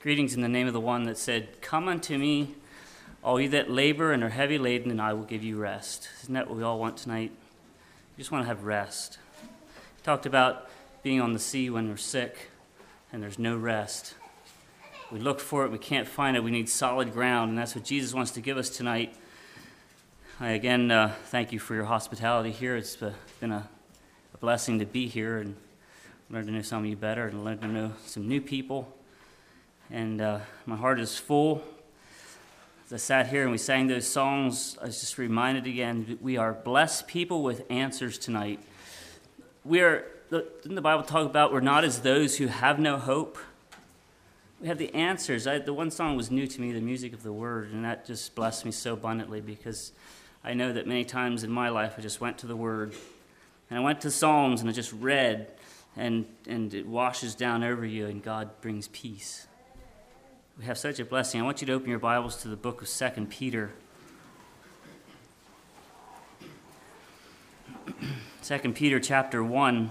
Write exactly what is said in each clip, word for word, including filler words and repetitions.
Greetings in the name of the one that said, "Come unto me, all you that labor and are heavy laden, and I will give you rest." Isn't that what we all want tonight? We just want to have rest. We talked about being on the sea when we're sick, and there's no rest. We look for it, we can't find it. We need solid ground, and that's what Jesus wants to give us tonight. I again uh, thank you for your hospitality here. It's uh, been a, a blessing to be here and learn to know some of you better and learn to know some new people. And uh, my heart is full. As I sat here and we sang those songs, I was just reminded again, that we are blessed people with answers tonight. We are, didn't the Bible talk about we're not as those who have no hope? We have the answers. I, the one song was new to me, the music of the word, and that just blessed me so abundantly because I know that many times in my life I just went to the word and I went to Psalms and I just read and, and it washes down over you and God brings peace. We have such a blessing. I want you to open your Bibles to the book of Second Peter. Second Peter chapter one.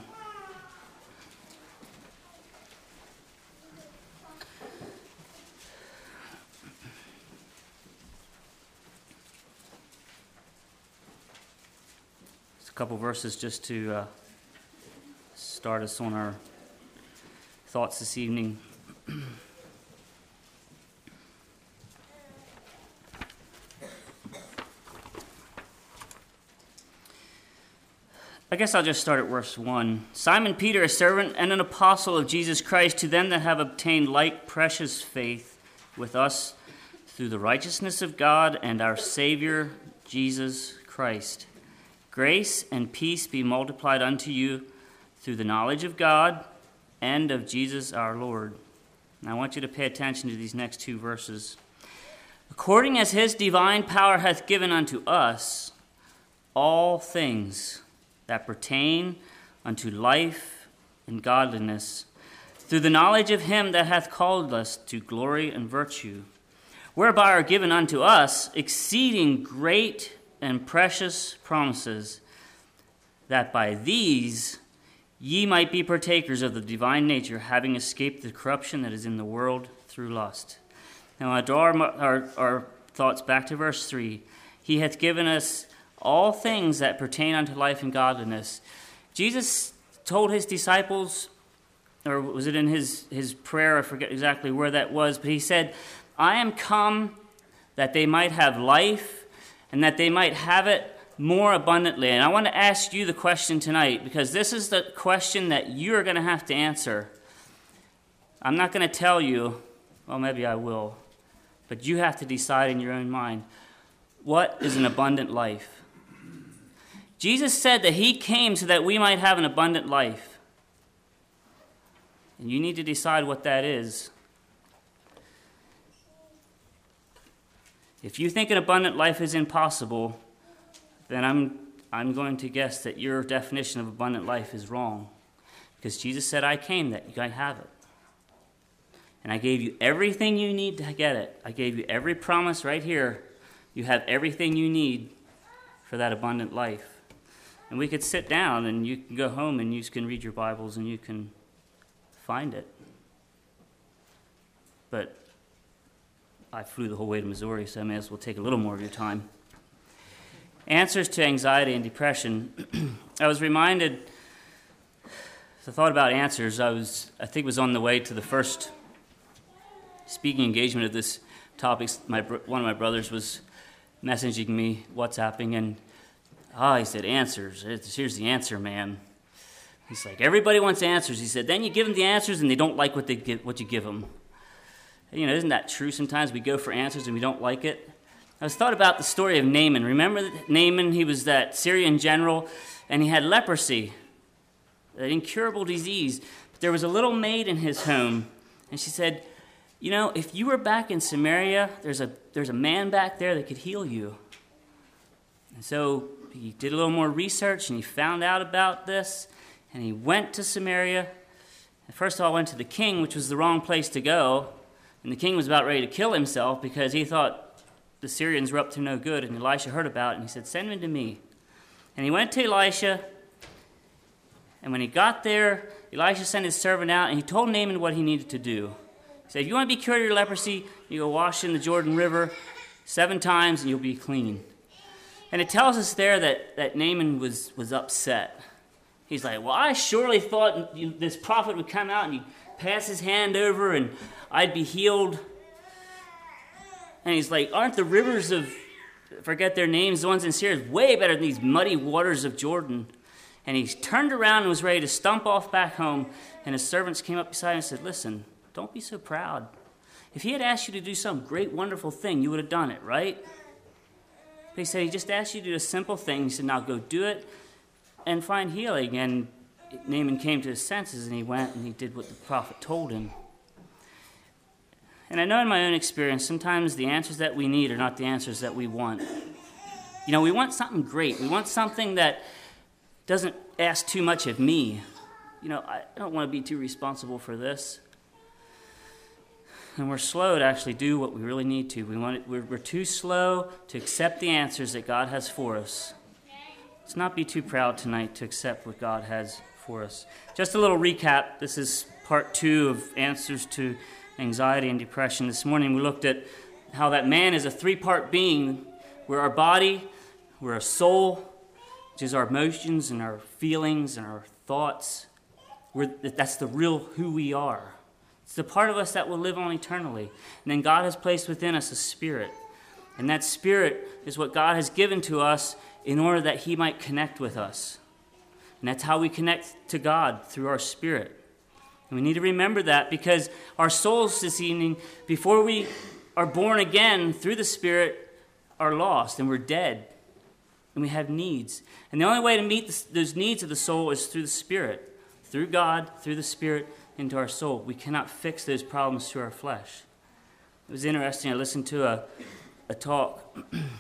It's a couple verses just to uh, start us on our thoughts this evening. I guess I'll just start at verse one. Simon Peter, a servant and an apostle of Jesus Christ, to them that have obtained like precious faith with us through the righteousness of God and our Savior, Jesus Christ. Grace and peace be multiplied unto you through the knowledge of God and of Jesus our Lord. And I want you to pay attention to these next two verses. According as his divine power hath given unto us all things that pertain unto life and godliness, through the knowledge of him that hath called us to glory and virtue, whereby are given unto us exceeding great and precious promises, that by these ye might be partakers of the divine nature, having escaped the corruption that is in the world through lust. Now I draw our, our, our thoughts back to verse three. He hath given us all things that pertain unto life and godliness. Jesus told his disciples, or was it in his, his prayer, I forget exactly where that was, but he said, I am come that they might have life and that they might have it more abundantly. And I want to ask you the question tonight, because this is the question that you're going to have to answer. I'm not going to tell you, well, maybe I will, but you have to decide in your own mind, what is an abundant life? Jesus said that he came so that we might have an abundant life. And you need to decide what that is. If you think an abundant life is impossible, then I'm I'm going to guess that your definition of abundant life is wrong. Because Jesus said, I came that you might have it. And I gave you everything you need to get it. I gave you every promise right here. You have everything you need for that abundant life. And we could sit down and you can go home and you can read your Bibles and you can find it. But I flew the whole way to Missouri, so I may as well take a little more of your time. Answers to anxiety and depression. I was reminded, as I thought about answers, I was, I think it was on the way to the first speaking engagement of this topic. My, one of my brothers was messaging me, WhatsApping, and ah, oh, he said, answers. Here's the answer, man. He's like, everybody wants answers. He said, then you give them the answers and they don't like what they give, what you give them. You know, isn't that true? Sometimes we go for answers and we don't like it. I was thought about the story of Naaman. Remember Naaman? He was that Syrian general and he had leprosy, an incurable disease. But there was a little maid in his home and she said, you know, if you were back in Samaria, there's a there's a man back there that could heal you. And so he did a little more research and he found out about this and he went to Samaria. And first of all, went to the king, which was the wrong place to go. And the king was about ready to kill himself because he thought the Syrians were up to no good. And Elisha heard about it and he said, send him to me. And he went to Elisha. And when he got there, Elisha sent his servant out and he told Naaman what he needed to do. He He said, if you want to be cured of your leprosy, you go wash in the Jordan River seven times and you'll be clean. And it tells us there that, that Naaman was, was upset. He's like, well, I surely thought this prophet would come out and he'd pass his hand over and I'd be healed. And he's like, aren't the rivers of, forget their names, the ones in Syria, way better than these muddy waters of Jordan? And he turned around and was ready to stump off back home. And his servants came up beside him and said, listen, don't be so proud. If he had asked you to do some great, wonderful thing, you would have done it, right? But he said, he just asked you to do a simple thing. He said, now go do it and find healing. And Naaman came to his senses, and he went and he did what the prophet told him. And I know in my own experience, sometimes the answers that we need are not the answers that we want. You know, we want something great. We want something that doesn't ask too much of me. You know, I don't want to be too responsible for this. And we're slow to actually do what we really need to. We want it, we're, we're too slow to accept the answers that God has for us. Let's not be too proud tonight to accept what God has for us. Just a little recap. This is part two of answers to anxiety and depression. This morning we looked at how that man is a three-part being. We're our body, we're a soul, which is our emotions and our feelings and our thoughts. We're, that's the real who we are. It's the part of us that will live on eternally. And then God has placed within us a spirit. And that spirit is what God has given to us in order that he might connect with us. And that's how we connect to God, through our spirit. And we need to remember that, because our souls this evening, before we are born again through the Spirit, are lost and we're dead. And we have needs. And the only way to meet the, those needs of the soul is through the Spirit. Through God, through the Spirit, into our soul. We cannot fix those problems through our flesh. It was interesting. I listened to a, a talk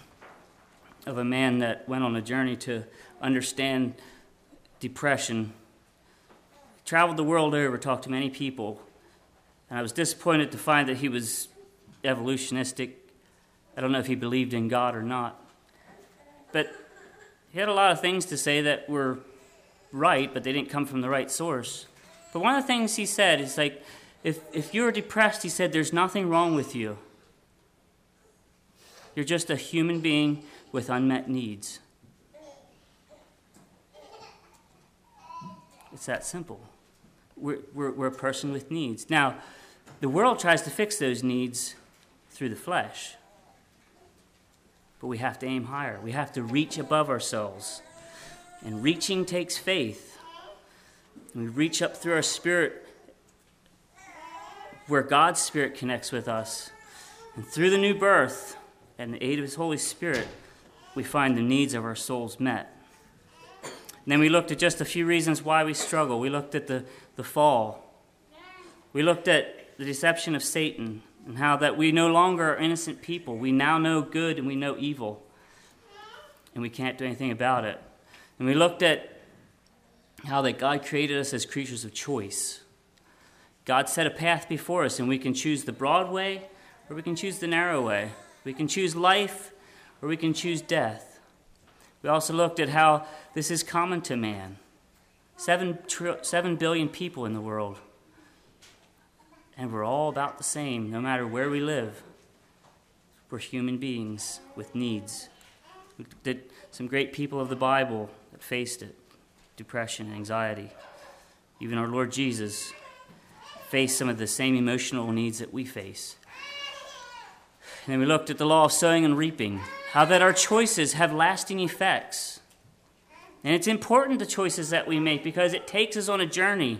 of a man that went on a journey to understand depression. Traveled the world over, talked to many people, and I was disappointed to find that he was evolutionistic. I don't know if he believed in God or not, but he had a lot of things to say that were right, but they didn't come from the right source. But one of the things he said is like, if, if you're depressed, he said, there's nothing wrong with you. You're just a human being with unmet needs. It's that simple. We're, we're, we're a person with needs. Now, the world tries to fix those needs through the flesh. But we have to aim higher. We have to reach above ourselves. And reaching takes faith. And we reach up through our spirit where God's Spirit connects with us. And through the new birth and the aid of his Holy Spirit, we find the needs of our souls met. And then we looked at just a few reasons why we struggle. We looked at the, the fall. We looked at the deception of Satan and how that we no longer are innocent people. We now know good and we know evil. And we can't do anything about it. And we looked at how that God created us as creatures of choice. God set a path before us, and we can choose the broad way or we can choose the narrow way. We can choose life or we can choose death. We also looked at how this is common to man. Seven, tri- seven billion people in the world. And we're all about the same, no matter where we live. We're human beings with needs. We looked at some great people of the Bible that faced it. Depression and anxiety. Even our Lord Jesus faced some of the same emotional needs that we face. And then we looked at the law of sowing and reaping. How that our choices have lasting effects. And it's important, the choices that we make, because it takes us on a journey.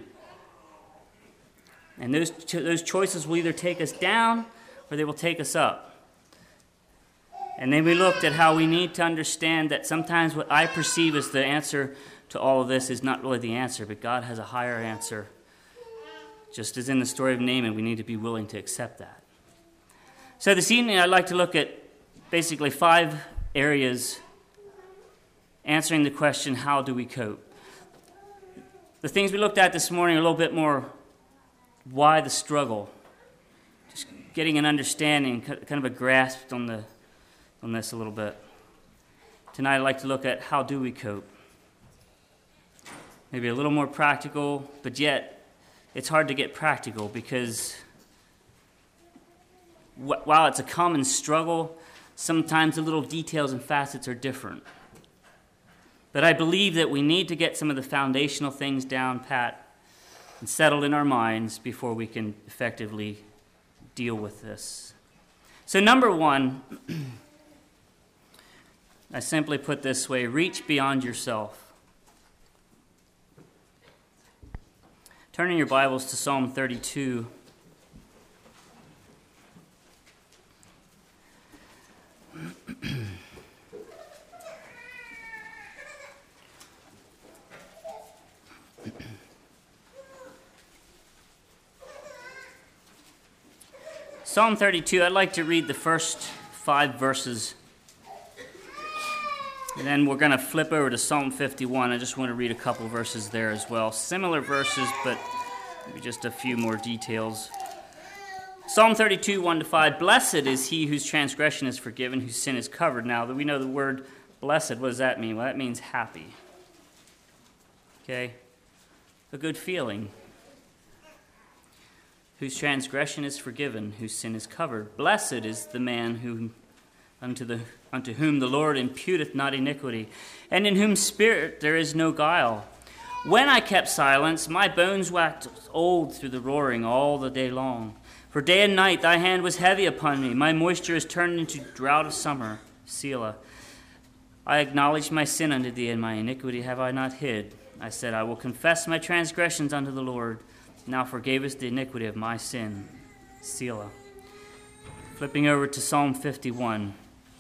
And those, those choices will either take us down or they will take us up. And then we looked at how we need to understand that sometimes what I perceive as the answer to all of this is not really the answer, but God has a higher answer. Just as in the story of Naaman, we need to be willing to accept that. So this evening I'd like to look at basically five areas answering the question, how do we cope? The things we looked at this morning are a little bit more why the struggle, just getting an understanding, kind of a grasp on the on this a little bit. Tonight I'd like to look at how do we cope. Maybe a little more practical, but yet it's hard to get practical because wh- while it's a common struggle, sometimes the little details and facets are different. But I believe that we need to get some of the foundational things down pat and settled in our minds before we can effectively deal with this. So number one, I simply put this way: reach beyond yourself. Turn in your Bibles to Psalm thirty-two. Psalm thirty-two, I'd like to read the first five verses, and then we're going to flip over to Psalm fifty-one. I just want to read a couple verses there as well. Similar verses, but maybe just a few more details. Psalm thirty-two, one to five, blessed is he whose transgression is forgiven, whose sin is covered. Now, that we know the word blessed, what does that mean? Well, that means happy. Okay? A good feeling. Whose transgression is forgiven, whose sin is covered. Blessed is the man who, unto, the, unto whom the Lord imputeth not iniquity, and in whose spirit there is no guile. When I kept silence, my bones waxed old through the roaring all the day long. For day and night thy hand was heavy upon me. My moisture is turned into drought of summer. Selah. I acknowledged my sin unto thee, and my iniquity have I not hid. I said, I will confess my transgressions unto the Lord. Now forgavest the iniquity of my sin. Selah. Flipping over to Psalm fifty-one.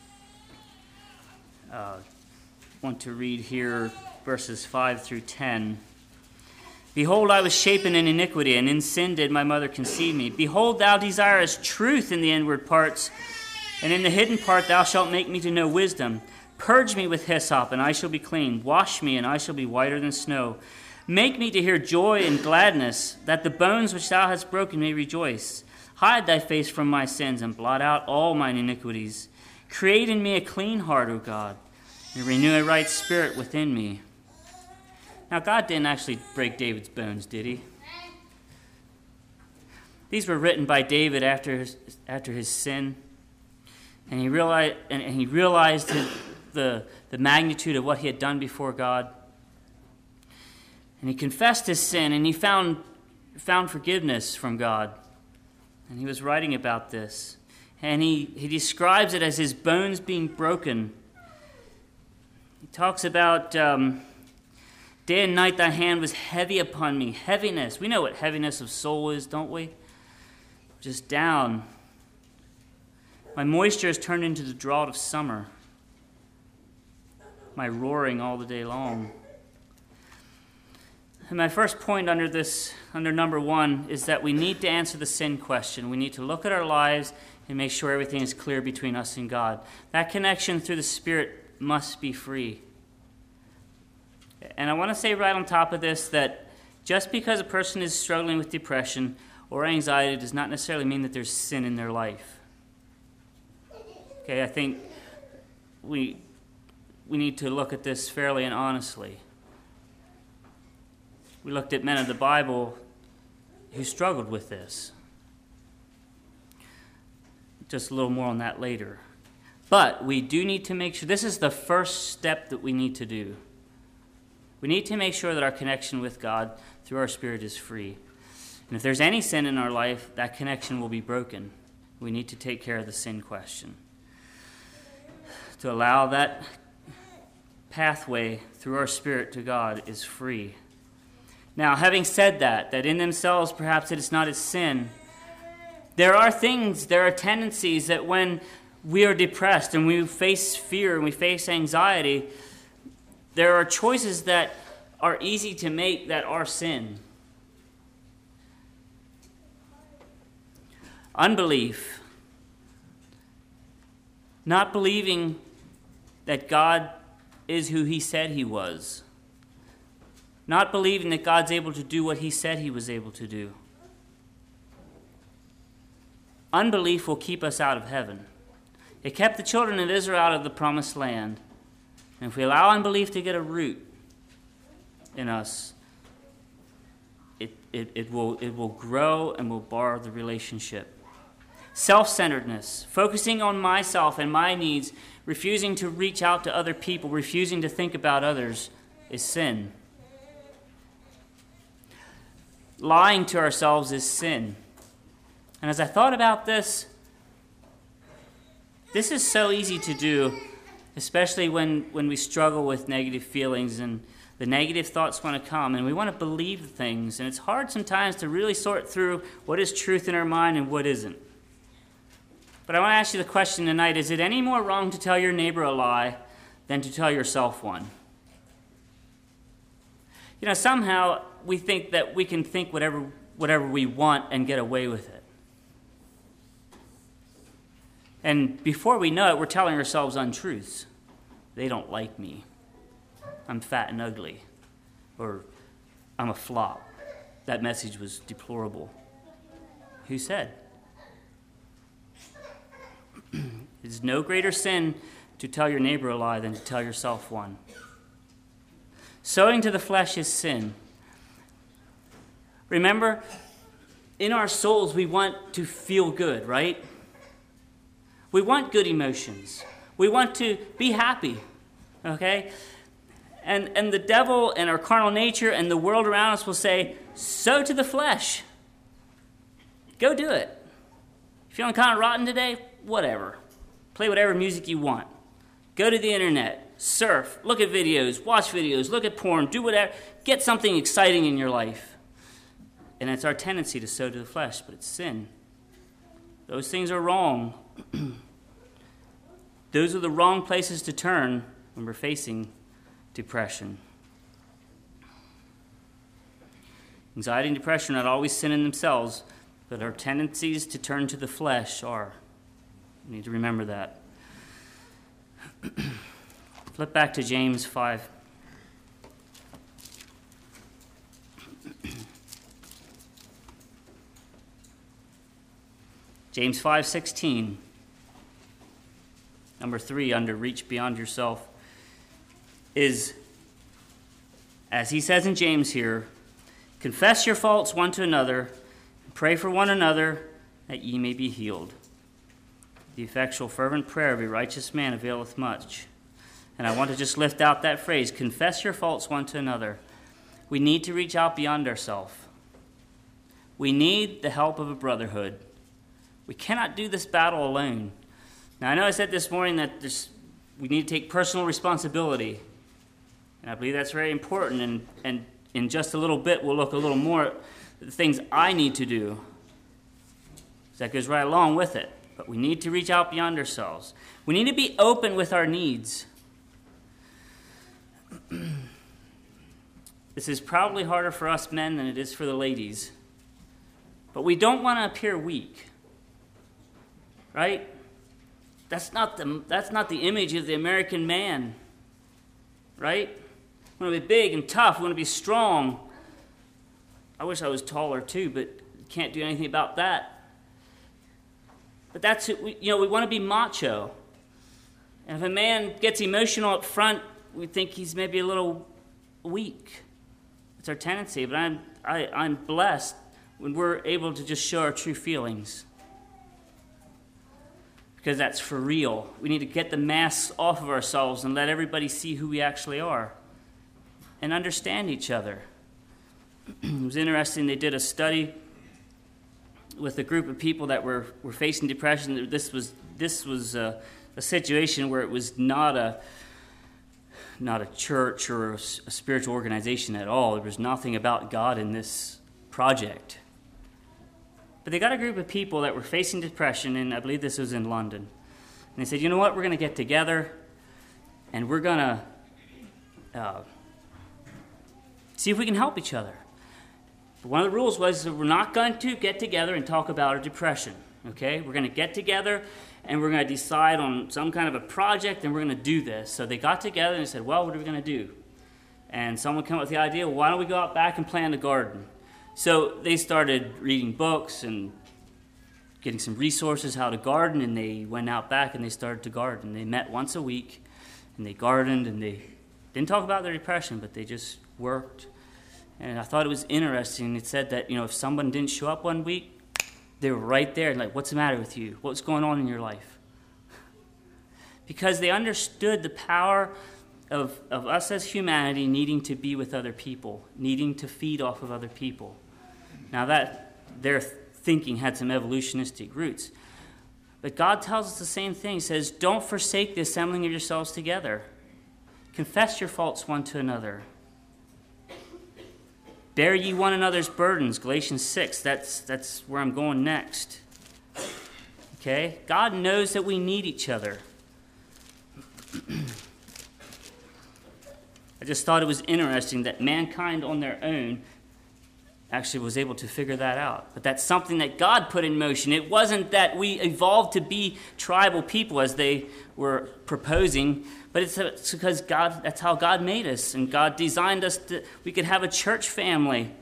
I uh, want to read here verses five through ten. Behold, I was shapen in iniquity, and in sin did my mother conceive me. Behold, thou desirest truth in the inward parts, and in the hidden part thou shalt make me to know wisdom. Purge me with hyssop, and I shall be clean. Wash me, and I shall be whiter than snow. Make me to hear joy and gladness, that the bones which thou hast broken may rejoice. Hide thy face from my sins, and blot out all mine iniquities. Create in me a clean heart, O God, and renew a right spirit within me. Now, God didn't actually break David's bones, did he? These were written by David after his, after his sin, and he realized, and, and he realized his, the, the magnitude of what he had done before God. And he confessed his sin, and he found, found forgiveness from God. And he was writing about this. And he, he describes it as his bones being broken. He talks about, um, day and night thy hand was heavy upon me. Heaviness. We know what heaviness of soul is, don't we? Just down. My moisture is turned into the drought of summer. My roaring all the day long. And my first point under this, under number one, is that we need to answer the sin question. We need to look at our lives and make sure everything is clear between us and God. That connection through the Spirit must be free. And I want to say right on top of this that just because a person is struggling with depression or anxiety does not necessarily mean that there's sin in their life. Okay, I think we we need to look at this fairly and honestly. We looked at men of the Bible who struggled with this. Just a little more on that later. But we do need to make sure, this is the first step that we need to do. We need to make sure that our connection with God through our Spirit is free. And if there's any sin in our life, that connection will be broken. We need to take care of the sin question. To allow that pathway through our Spirit to God is free. Now, having said that, that in themselves perhaps it is not a sin, there are things, there are tendencies that when we are depressed and we face fear and we face anxiety, there are choices that are easy to make that are sin. Unbelief. Not believing that God is who he said he was. Not believing that God's able to do what he said he was able to do. Unbelief will keep us out of heaven. It kept the children of Israel out of the promised land. And if we allow unbelief to get a root in us, it, it, it, will, it will grow and will bar the relationship. Self-centeredness, focusing on myself and my needs, refusing to reach out to other people, refusing to think about others, is sin. Lying to ourselves is sin. And as I thought about this, this is so easy to do, especially when, when we struggle with negative feelings and the negative thoughts want to come and we want to believe things. And it's hard sometimes to really sort through what is truth in our mind and what isn't. But I want to ask you the question tonight, is it any more wrong to tell your neighbor a lie than to tell yourself one? You know, somehow we think that we can think whatever whatever we want and get away with it. And before we know it, we're telling ourselves untruths. They don't like me. I'm fat and ugly. Or I'm a flop. That message was deplorable. Who said? It's no greater sin to tell your neighbor a lie than to tell yourself one. Sowing to the flesh is sin. Remember, in our souls we want to feel good, right? We want good emotions. We want to be happy, okay? And and the devil and our carnal nature and the world around us will say, sow to the flesh. Go do it. Feeling kind of rotten today? Whatever. Play whatever music you want. Go to the internet. Surf. Look at videos. Watch videos. Look at porn. Do whatever. Get something exciting in your life. And it's our tendency to sow to the flesh, but it's sin. Those things are wrong. Those are the wrong places to turn when we're facing depression. Anxiety and depression are not always sin in themselves, but our tendencies to turn to the flesh are. We need to remember that. Flip back to James five. James five sixteen. Number three, under reach beyond yourself, is, as he says in James here, confess your faults one to another, and pray for one another, that ye may be healed. The effectual fervent prayer of a righteous man availeth much. And I want to just lift out that phrase, confess your faults one to another. We need to reach out beyond ourselves. We need the help of a brotherhood. We cannot do this battle alone. Now, I know I said this morning that this, we need to take personal responsibility. And I believe that's very important. And, and in just a little bit, we'll look a little more at the things I need to do. That goes right along with it. But we need to reach out beyond ourselves. We need to be open with our needs. This is probably harder for us men than it is for the ladies. But we don't want to appear weak. Right? That's not the that's not the image of the American man. Right? We want to be big and tough. We want to be strong. I wish I was taller too, but can't do anything about that. But that's it. We, you know, we want to be macho. And if a man gets emotional up front, we think he's maybe a little weak. It's our tendency. But I'm I, I'm blessed when we're able to just show our true feelings. Because that's for real. We need to get the masks off of ourselves and let everybody see who we actually are. And understand each other. It was interesting, they did a study with a group of people that were, were facing depression. This was this was a, a situation where it was not a not a church or a, a spiritual organization at all. There was nothing about God in this project. But they got a group of people that were facing depression, and I believe this was in London. And they said, you know what, we're going to get together, and we're going to uh, see if we can help each other. But one of the rules was that we're not going to get together and talk about our depression, okay? We're going to get together, and we're going to decide on some kind of a project, and we're going to do this. So they got together and said, well, what are we going to do? And someone came up with the idea, well, why don't we go out back and plant a garden? So they started reading books and getting some resources how to garden, and they went out back and they started to garden. They met once a week, and they gardened, and they didn't talk about their depression, but they just worked. And I thought it was interesting. It said that, you know, if someone didn't show up one week, They were right there, like, what's the matter with you? What's going on in your life? Because they understood the power of, of us as humanity needing to be with other people, needing to feed off of other people. Now that their thinking had some evolutionistic roots. But God tells us the same thing. He says, don't forsake the assembling of yourselves together. Confess your faults one to another. Bear ye one another's burdens, Galatians six. That's, that's where I'm going next. Okay? God knows that we need each other. I just thought it was interesting that mankind on their own actually was able to figure that out. But that's something that God put in motion. It wasn't that we evolved to be tribal people as they were proposing, but it's, it's because God, that's how God made us, and God designed us to, we could have a church family.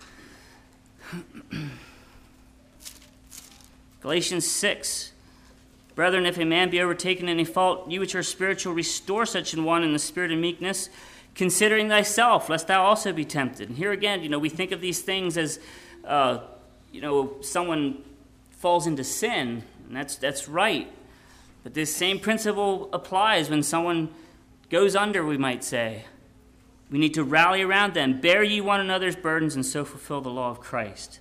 Galatians six. Brethren, if a man be overtaken in any fault, you which are spiritual, restore such an one in the spirit of meekness, considering thyself, lest thou also be tempted. And here again, you know, we think of these things as, uh, you know, someone falls into sin, and that's that's right. But this same principle applies when someone goes under, we might say. We need to rally around them. Bear ye one another's burdens, and so fulfill the law of Christ.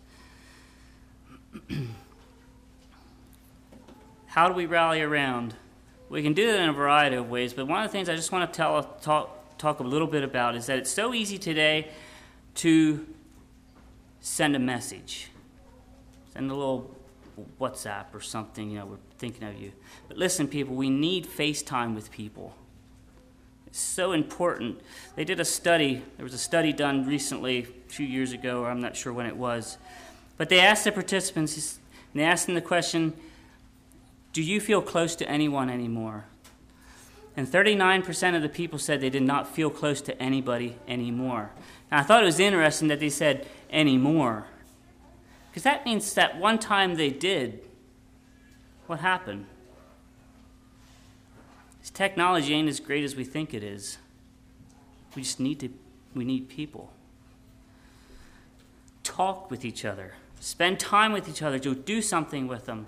How do we rally around? We can do that in a variety of ways, but one of the things I just want to tell, talk, talk a little bit about is that it's so easy today to send a message. Send a little WhatsApp or something, you know, we're thinking of you. But listen, people, we need FaceTime with people. It's so important. They did a study. There was a study done recently, a few years ago, or I'm not sure when it was. But they asked the participants, and they asked them the question, do you feel close to anyone anymore? And thirty-nine percent of the people said they did not feel close to anybody anymore. Now, I thought it was interesting that they said anymore, because that means that one time they did. What happened? This technology ain't as great as we think it is. We just need to, we need people. Talk with each other. Spend time with each other. Do something with them.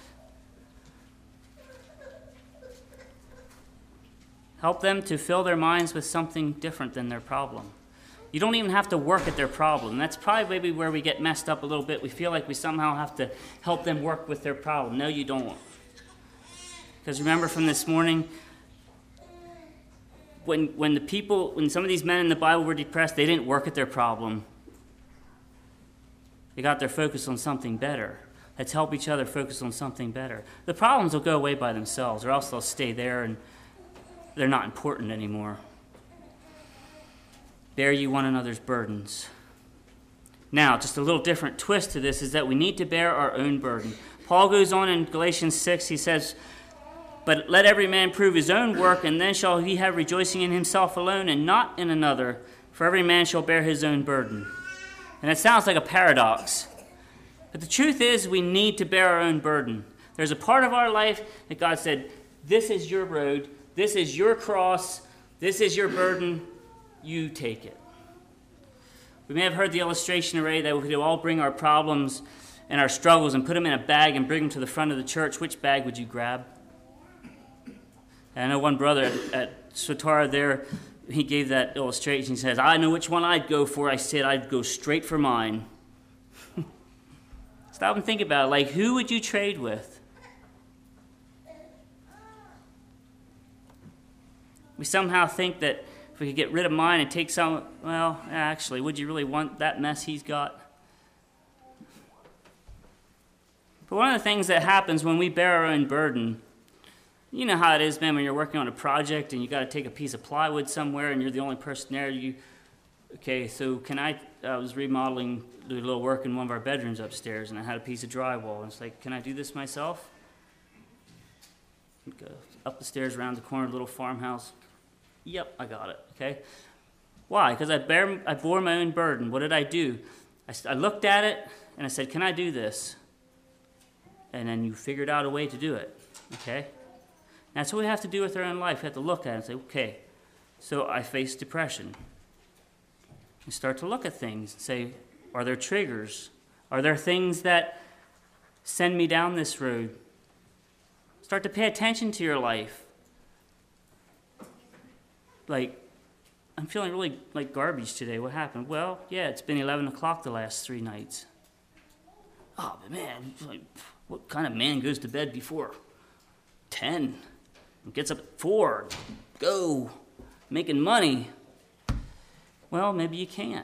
Help them to fill their minds with something different than their problem. You don't even have to work at their problem. That's probably maybe where we get messed up a little bit. We feel like we somehow have to help them work with their problem. No, you don't. Because remember from this morning, when when the people, when some of these men in the Bible were depressed, they didn't work at their problem. They got their focus on something better. Let's help each other focus on something better. The problems will go away by themselves, or else they'll stay there and they're not important anymore. Bear ye one another's burdens. Now, just a little different twist to this is that we need to bear our own burden. Paul goes on in Galatians six, he says, but let every man prove his own work, and then shall he have rejoicing in himself alone and not in another, for every man shall bear his own burden. And it sounds like a paradox. But the truth is we need to bear our own burden. There's a part of our life that God said, this is your road, this is your cross, this is your burden, you take it. We may have heard the illustration already that we could all bring our problems and our struggles and put them in a bag and bring them to the front of the church. Which bag would you grab? And I know one brother at, at Swatara there, he gave that illustration. He says, I know which one I'd go for. I said I'd go straight for mine. Stop and think about it. Like, who would you trade with? We somehow think that if we could get rid of mine and take some, well, actually, would you really want that mess he's got? But one of the things that happens when we bear our own burden, you know how it is, man, when you're working on a project and you got to take a piece of plywood somewhere and you're the only person there. You, okay, so can I, I was remodeling, doing a little work in one of our bedrooms upstairs, and I had a piece of drywall. And it's like, can I do this myself? Go up the stairs, around the corner, little farmhouse. Yep, I got it, okay? Why? Because I bear, I bore my own burden. What did I do? I, I looked at it, and I said, can I do this? And then you figured out a way to do it, okay? And that's what we have to do with our own life. We have to look at it and say, okay, so I face depression. You start to look at things and say, are there triggers? Are there things that send me down this road. Start to pay attention to your life. Like, I'm feeling really like garbage today. What happened? Well, yeah, it's been eleven o'clock the last three nights. Oh, but man, like, what kind of man goes to bed before ten and gets up at four? Go, making money. Well, maybe you can't.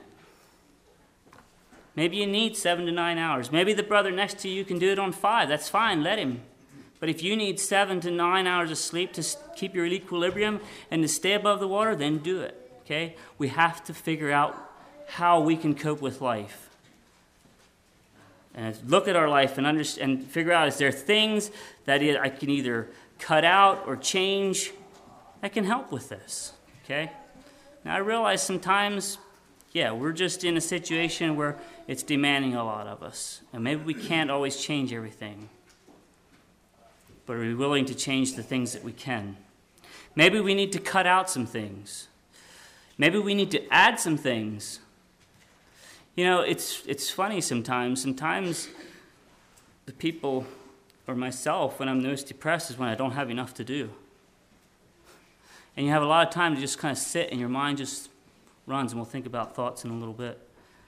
Maybe you need seven to nine hours. Maybe the brother next to you can do it on five. That's fine, let him. But if you need seven to nine hours of sleep to keep your equilibrium and to stay above the water, then do it, okay? We have to figure out how we can cope with life. And look at our life and, understand, and figure out, is there things that I can either cut out or change that can help with this, okay? Now, I realize sometimes, yeah, we're just in a situation where it's demanding a lot of us. And maybe we can't always change everything. But are we willing to change the things that we can? Maybe we need to cut out some things. Maybe we need to add some things. You know, it's it's funny sometimes. Sometimes the people, or myself, when I'm most depressed is when I don't have enough to do. And you have a lot of time to just kind of sit and your mind just runs, and we'll think about thoughts in a little bit.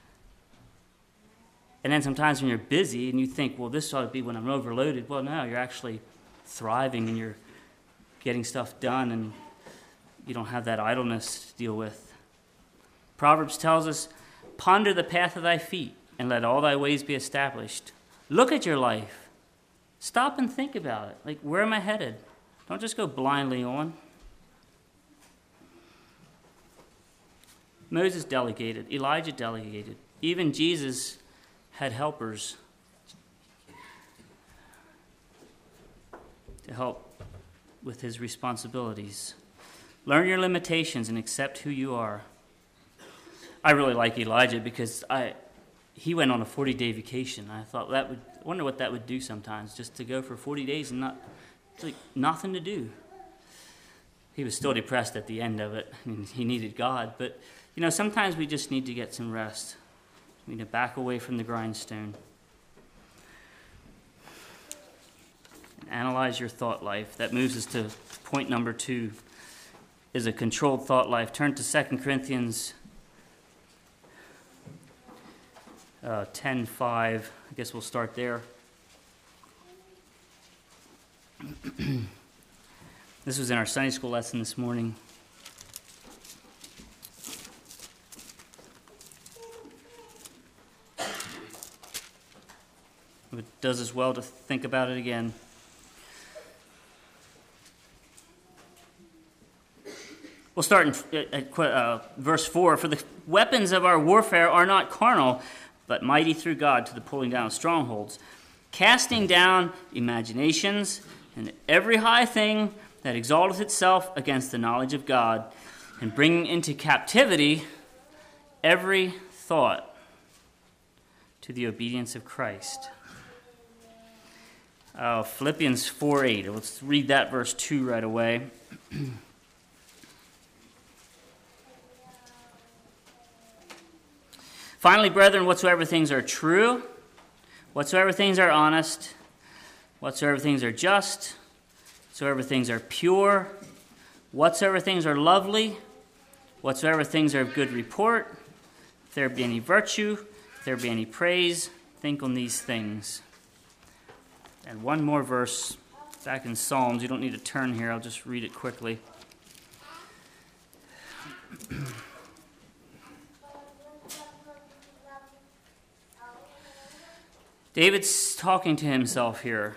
And then sometimes when you're busy and you think, well, this ought to be when I'm overloaded. Well, no, you're actually thriving and you're getting stuff done and you don't have that idleness to deal with. Proverbs tells us, ponder the path of thy feet and let all thy ways be established. Look at your life. Stop and think about it. Like, where am I headed? Don't just go blindly on. Moses delegated. Elijah delegated. Even Jesus had helpers to help with his responsibilities. Learn your limitations and accept who you are. I really like Elijah because I he went on a forty-day vacation. I thought that would I wonder what that would do sometimes, just to go for forty days and not like nothing to do. He was still depressed at the end of it. I mean, he needed God, but you know, sometimes we just need to get some rest. We need to back away from the grindstone. Analyze your thought life. That moves us to point number two, is a controlled thought life. Turn to Second Corinthians uh, ten five. I guess we'll start there. This was in our Sunday school lesson this morning. It does as well to think about it again. We'll start in, at uh, verse four. For the weapons of our warfare are not carnal, but mighty through God to the pulling down of strongholds, casting down imaginations and every high thing that exalteth itself against the knowledge of God, and bringing into captivity every thought to the obedience of Christ. Uh, Philippians four eight. Let's read that verse two right away. Finally, brethren, whatsoever things are true, whatsoever things are honest, whatsoever things are just, whatsoever things are pure, whatsoever things are lovely, whatsoever things are of good report, if there be any virtue, if there be any praise, think on these things. And one more verse back in Psalms. You don't need to turn here. I'll just read it quickly. David's talking to himself here.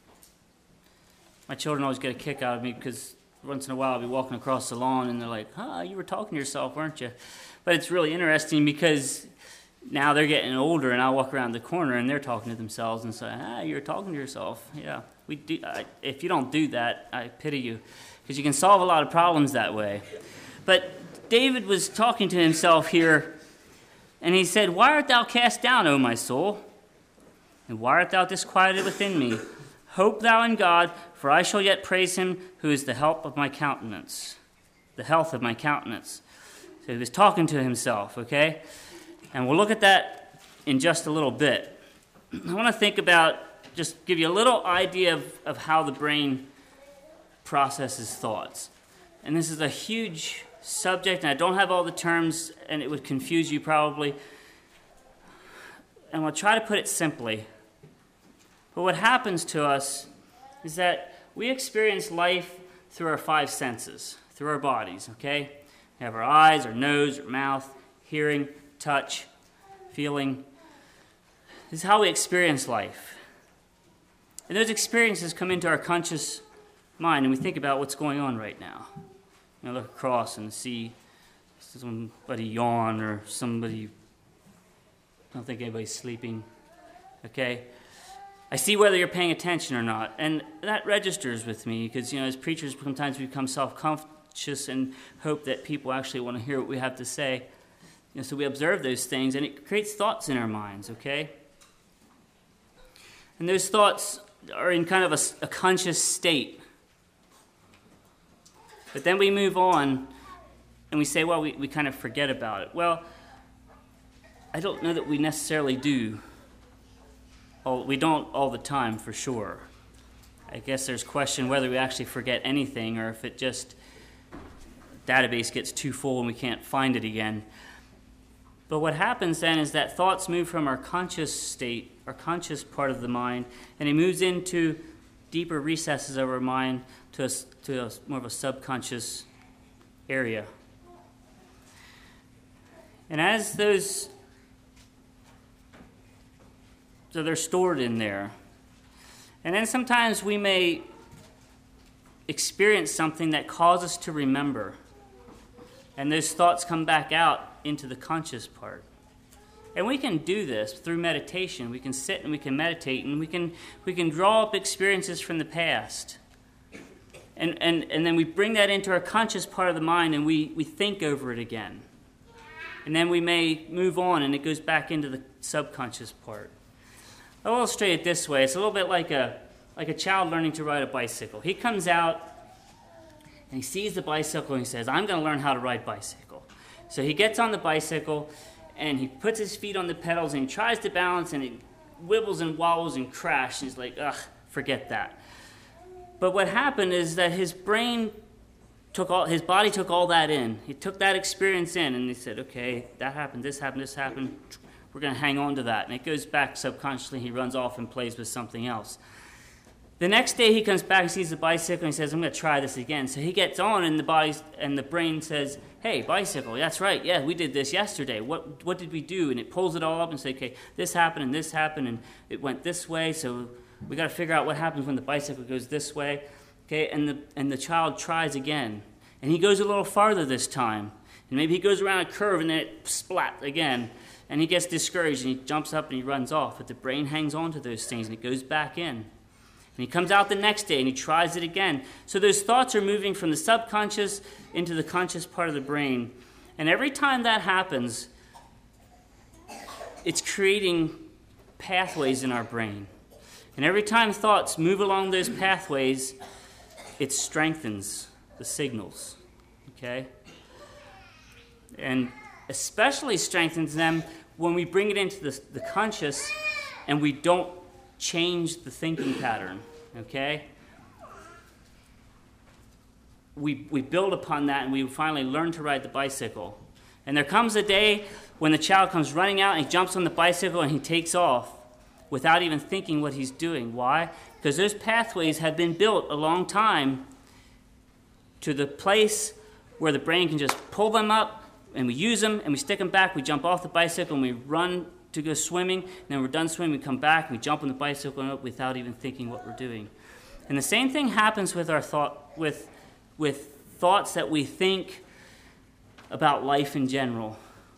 My children always get a kick out of me because once in a while I'll be walking across the lawn and they're like, huh, you were talking to yourself, weren't you? But it's really interesting because now they're getting older and I walk around the corner and they're talking to themselves and say, ah, you're talking to yourself. Yeah, we do. I, if you don't do that, I pity you because you can solve a lot of problems that way. But David was talking to himself here and he said, why art thou cast down, O my soul? And why art thou disquieted within me? Hope thou in God, for I shall yet praise him who is the help of my countenance, the health of my countenance. So he was talking to himself, okay? And we'll look at that in just a little bit. I want to think about just give you a little idea of, of how the brain processes thoughts. And this is a huge subject, and I don't have all the terms, and it would confuse you probably. And I'll try to put it simply. But what happens to us is that we experience life through our five senses, through our bodies, okay? We have our eyes, our nose, our mouth, hearing, touch, feeling. This is how we experience life. And those experiences come into our conscious mind, and we think about what's going on right now. You know, look across and see somebody yawn or somebody, I don't think anybody's sleeping, okay? I see whether you're paying attention or not, and that registers with me because, you know, as preachers, sometimes we become self-conscious and hope that people actually want to hear what we have to say. You know, so we observe those things, and it creates thoughts in our minds, okay? And those thoughts are in kind of a, a conscious state. But then we move on, and we say, well, we, we kind of forget about it. Well, I don't know that we necessarily do. Well, we don't all the time, for sure. I guess there's question whether we actually forget anything or if it just, database gets too full and we can't find it again. But what happens then is that thoughts move from our conscious state, our conscious part of the mind, and it moves into deeper recesses of our mind to a, to a more of a subconscious area. And as those So they're stored in there. And then sometimes we may experience something that causes us to remember. And those thoughts come back out into the conscious part. And we can do this through meditation. We can sit and we can meditate, and we can we can draw up experiences from the past. And and, and then we bring that into our conscious part of the mind, and we, we think over it again. And then we may move on, and it goes back into the subconscious part. I'll illustrate it this way. It's a little bit like a like a child learning to ride a bicycle. He comes out and he sees the bicycle and he says, I'm going to learn how to ride bicycle. So he gets on the bicycle and he puts his feet on the pedals and he tries to balance and he wibbles and wobbles and crashes. And he's like, ugh, forget that. But what happened is that his brain took all, his body took all that in. He took that experience in and he said, okay, that happened, this happened, this happened. We're going to hang on to that. And it goes back subconsciously. He runs off and plays with something else. The next day he comes back and sees the bicycle and he says, I'm going to try this again. So he gets on and the body and the brain says, hey, bicycle, that's right. Yeah, we did this yesterday. What what did we do? And it pulls it all up and says, okay, this happened and this happened and it went this way. So we got to figure out what happens when the bicycle goes this way. Okay, and the and the child tries again. And he goes a little farther this time. And maybe he goes around a curve and then it splat again. And he gets discouraged and he jumps up and he runs off. But the brain hangs on to those things and it goes back in. And he comes out the next day and he tries it again. So those thoughts are moving from the subconscious into the conscious part of the brain. And every time that happens, it's creating pathways in our brain. And every time thoughts move along those pathways, it strengthens the signals. Okay? And especially strengthens them when we bring it into the, the conscious and we don't change the thinking pattern, okay? We, we build upon that and we finally learn to ride the bicycle. And there comes a day when the child comes running out and he jumps on the bicycle and he takes off without even thinking what he's doing. Why? Because those pathways have been built a long time to the place where the brain can just pull them up and we use them, and we stick them back, we jump off the bicycle, and we run to go swimming, and then we're done swimming, we come back, and we jump on the bicycle and up without even thinking what we're doing. And the same thing happens with our thought, with, with thoughts that we think about life in general.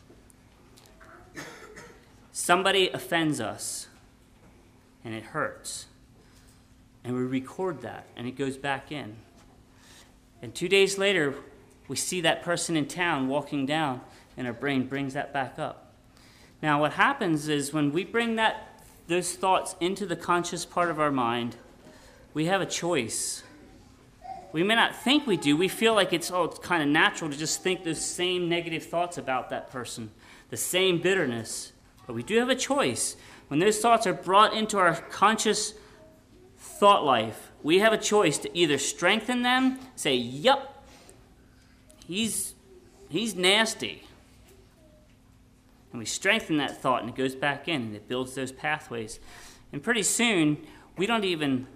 Somebody offends us, and it hurts. And we record that, and it goes back in. And two days later, we see that person in town walking down, and our brain brings that back up. Now, what happens is when we bring that those thoughts into the conscious part of our mind, we have a choice. We may not think we do. We feel like it's, oh, it's kind of natural to just think those same negative thoughts about that person, the same bitterness. But we do have a choice. When those thoughts are brought into our conscious thought life, we have a choice to either strengthen them, say, yup, he's, he's nasty. And we strengthen that thought, and it goes back in, and it builds those pathways. And pretty soon, we don't even,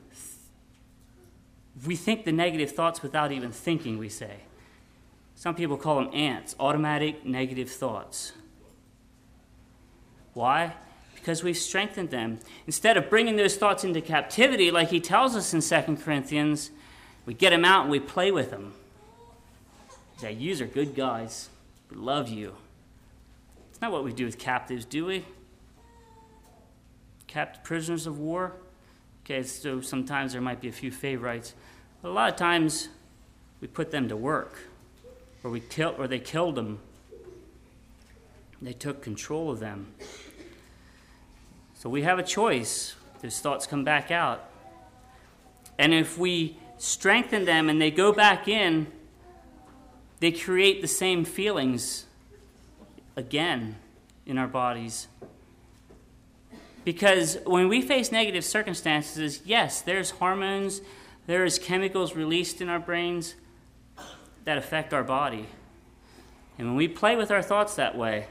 we think the negative thoughts without even thinking, we say. Some people call them ants, automatic negative thoughts. Why? Because we've strengthened them. Instead of bringing those thoughts into captivity, like he tells us in Second Corinthians, we get them out and we play with them. We say, yous are good guys. We love you. It's not what we do with captives, do we? Captive prisoners of war? Okay, so sometimes there might be a few favorites. But a lot of times we put them to work. Or we kill, or they killed them. They took control of them. So we have a choice. Those thoughts come back out. And if we strengthen them and they go back in, they create the same feelings again in our bodies. Because when we face negative circumstances, yes, there's hormones, there's chemicals released in our brains that affect our body. And when we play with our thoughts that way,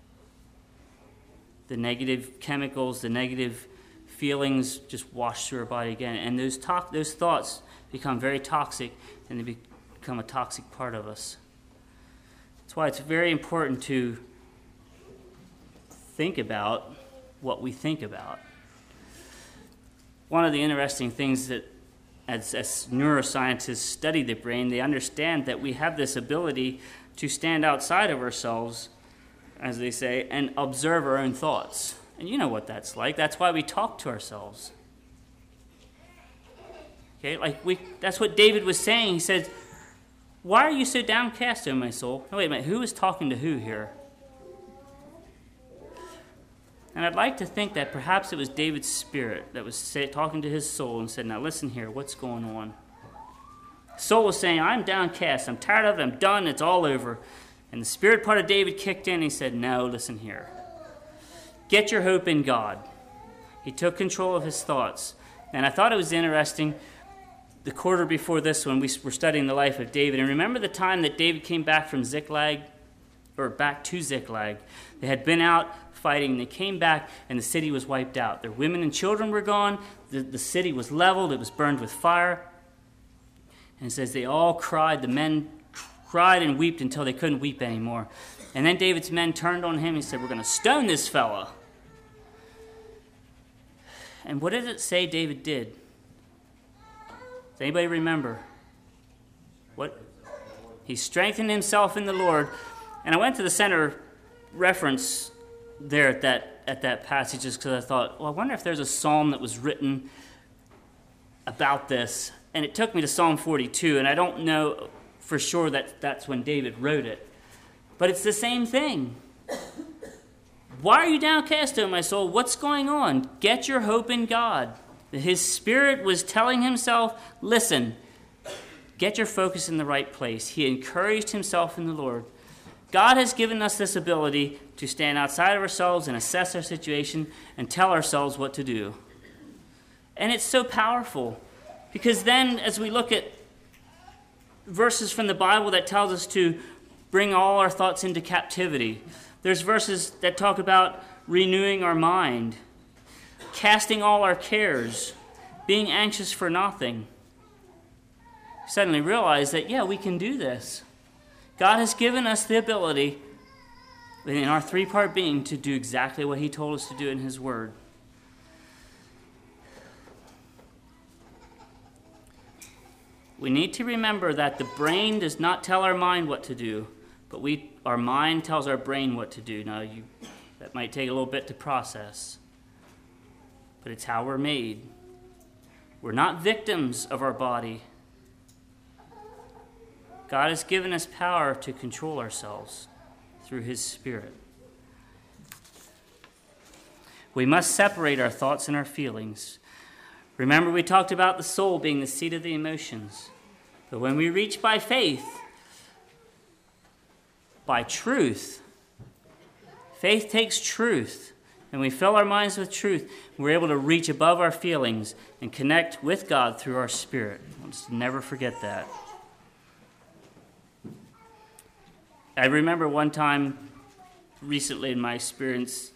the negative chemicals, the negative feelings just wash through our body again. And those to- those thoughts become very toxic, and they become a toxic part of us. That's why it's very important to think about what we think about. One of the interesting things that as, as neuroscientists study the brain, they understand that we have this ability to stand outside of ourselves, as they say, and observe our own thoughts. And you know what that's like. That's why we talk to ourselves. Okay, like we that's what David was saying. He said, why are you so downcast, O my soul? No, wait a minute, who is talking to who here? And I'd like to think that perhaps it was David's spirit that was say, talking to his soul and said, now listen here, what's going on? Soul was saying, I'm downcast, I'm tired of it, I'm done, it's all over. And the spirit part of David kicked in and he said, no, listen here. Get your hope in God. He took control of his thoughts. And I thought it was interesting, the quarter before this one, we were studying the life of David. And remember the time that David came back from Ziklag, or back to Ziklag. They had been out fighting, they came back, and the city was wiped out. Their women and children were gone, the, the city was leveled, it was burned with fire. And it says they all cried, the men cried and wept until they couldn't weep anymore. And then David's men turned on him and said, we're going to stone this fella. And what did it say David did? Does anybody remember? What? He strengthened himself in the Lord. And I went to the center reference there at that at that passage just because I thought, well, I wonder if there's a psalm that was written about this. And it took me to Psalm forty-two, and I don't know for sure that that's when David wrote it. But it's the same thing. Why are you downcast, O my soul? What's going on? Get your hope in God. His spirit was telling himself, listen, get your focus in the right place. He encouraged himself in the Lord. God has given us this ability to stand outside of ourselves and assess our situation and tell ourselves what to do. And it's so powerful because then as we look at verses from the Bible that tells us to bring all our thoughts into captivity, there's verses that talk about renewing our mind, casting all our cares, being anxious for nothing. Suddenly realize that, yeah, we can do this. God has given us the ability in our three-part being to do exactly what he told us to do in his word. We need to remember that the brain does not tell our mind what to do, but we, our mind tells our brain what to do. Now, you, that might take a little bit to process, but it's how we're made. We're not victims of our body. God has given us power to control ourselves through his Spirit. We must separate our thoughts and our feelings. Remember, we talked about the soul being the seat of the emotions. But when we reach by faith, by truth, faith takes truth, And we fill our minds with truth, we're able to reach above our feelings and connect with God through our spirit. Let's never forget that. I remember one time recently in my experience,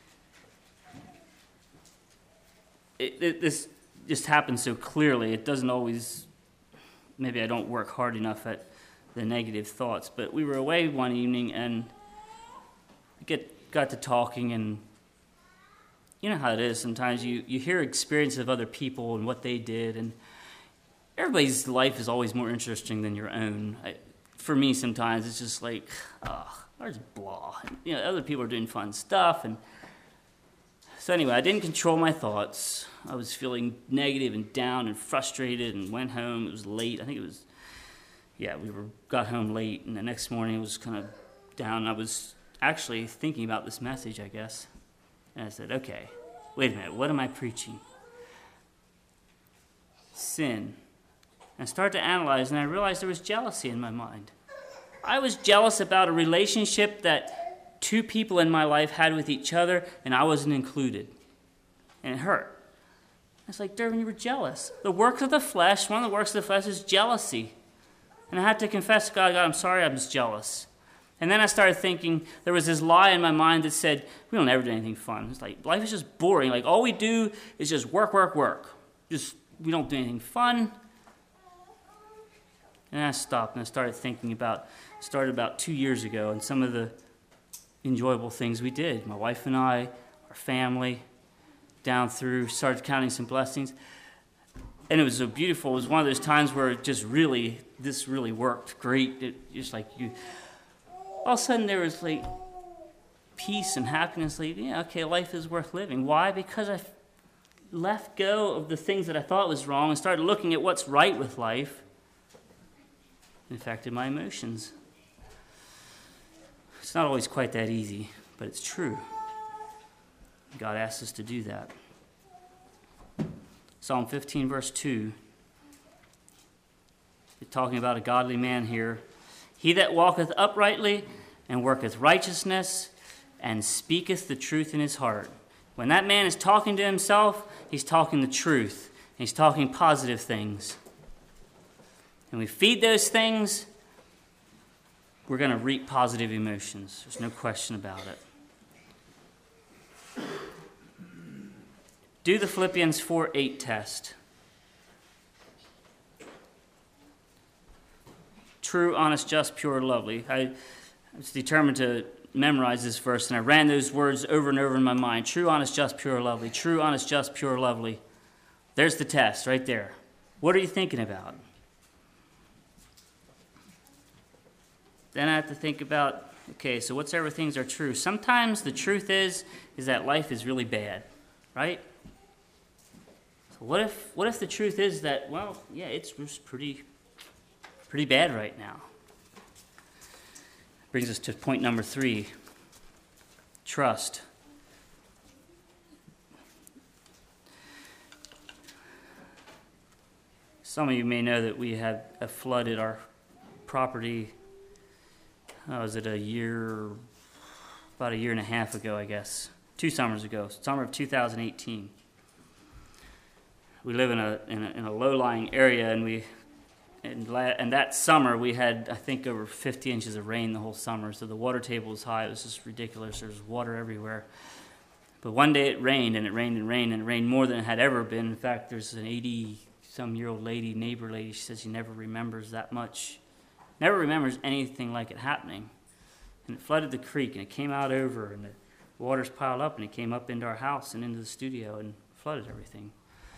it, it, this just happens so clearly. It doesn't always, maybe I don't work hard enough at the negative thoughts, but we were away one evening and get got to talking, and you know how it is. Sometimes you, you hear experiences of other people and what they did, and everybody's life is always more interesting than your own. I, for me, sometimes it's just like, oh, ours blah. And, you know, other people are doing fun stuff, and so anyway, I didn't control my thoughts. I was feeling negative and down and frustrated, and went home. It was late. I think it was, yeah, we were got home late, and the next morning it was kind of down. I was actually thinking about this message, I guess. And I said, okay, wait a minute, what am I preaching? Sin. And I started to analyze, and I realized there was jealousy in my mind. I was jealous about a relationship that two people in my life had with each other, and I wasn't included. And it hurt. It's like, Durbin, you were jealous. The work of the flesh, one of the works of the flesh is jealousy. And I had to confess to God, God, I'm sorry I was jealous. And then I started thinking, there was this lie in my mind that said, we don't ever do anything fun. It's like, life is just boring. Like, all we do is just work, work, work. Just, we don't do anything fun. And I stopped and I started thinking about, started about two years ago, and some of the enjoyable things we did. My wife and I, our family, down through, started counting some blessings. And it was so beautiful. It was one of those times where it just really, this really worked great. It just like you... All of a sudden, there was like peace and happiness. Like, yeah, okay, life is worth living. Why? Because I left go of the things that I thought was wrong and started looking at what's right with life. It affected my emotions. It's not always quite that easy, but it's true. God asks us to do that. Psalm fifteen, verse two. We're talking about a godly man here. He that walketh uprightly and worketh righteousness and speaketh the truth in his heart. When that man is talking to himself, he's talking the truth. He's talking positive things. And we feed those things, we're going to reap positive emotions. There's no question about it. Do the Philippians four eight test. True, honest, just, pure, lovely. I was determined to memorize this verse, and I ran those words over and over in my mind. True, honest, just, pure, lovely. True, honest, just, pure, lovely. There's the test right there. What are you thinking about? Then I have to think about, okay, so whatsoever things are true. Sometimes the truth is, is that life is really bad, right? So what if, what if the truth is that, well, yeah, it's just pretty... Pretty bad right now. Brings us to point number three. Trust. Some of you may know that we had uh, flooded our property, uh, was it a year, about a year and a half ago, I guess. Two summers ago, summer of two thousand eighteen. We live in a, in a, in a low-lying area, and we... And, la- and that summer, we had, I think, over fifty inches of rain the whole summer. So the water table was high. It was just ridiculous. There was water everywhere. But one day it rained, and it rained and rained, and it rained more than it had ever been. In fact, there's an eighty-some-year-old lady, neighbor lady, she says she never remembers that much, never remembers anything like it happening. And it flooded the creek, and it came out over, and the waters piled up, and it came up into our house and into the studio and flooded everything.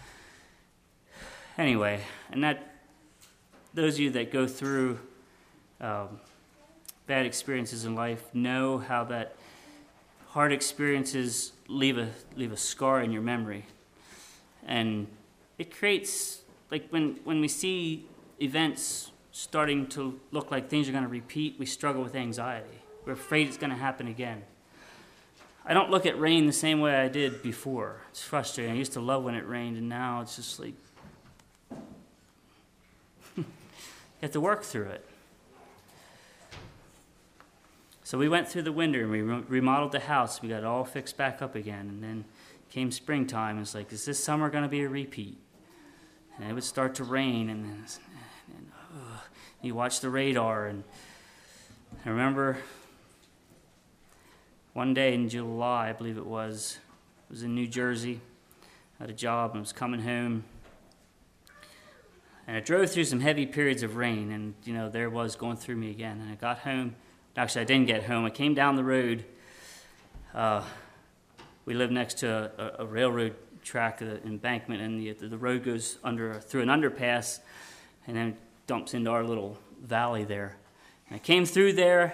Anyway, and that... Those of you that go through um, bad experiences in life know how that hard experiences leave a leave a scar in your memory, and it creates, like when when we see events starting to look like things are going to repeat, we struggle with anxiety. We're afraid it's going to happen again. I don't look at rain the same way I did before. It's frustrating. I used to love when it rained, and now it's just like. You have to work through it. So we went through the winter and we re- remodeled the house. We got it all fixed back up again. And then came springtime. And it's like, is this summer going to be a repeat? And it would start to rain. And, then, and uh, you watch the radar. And I remember one day in July, I believe it was, I was in New Jersey. I had a job and was coming home. And I drove through some heavy periods of rain. And, you know, there it was going through me again. And I got home. Actually, I didn't get home. I came down the road. Uh, we live next to a, a railroad track, the embankment, and the, the road goes under through an underpass, and then dumps into our little valley there. And I came through there,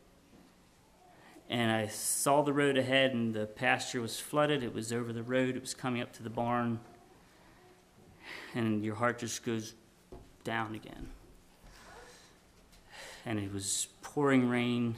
and I saw the road ahead, and the pasture was flooded. It was over the road. It was coming up to the barn, and your heart just goes down again. And it was pouring rain,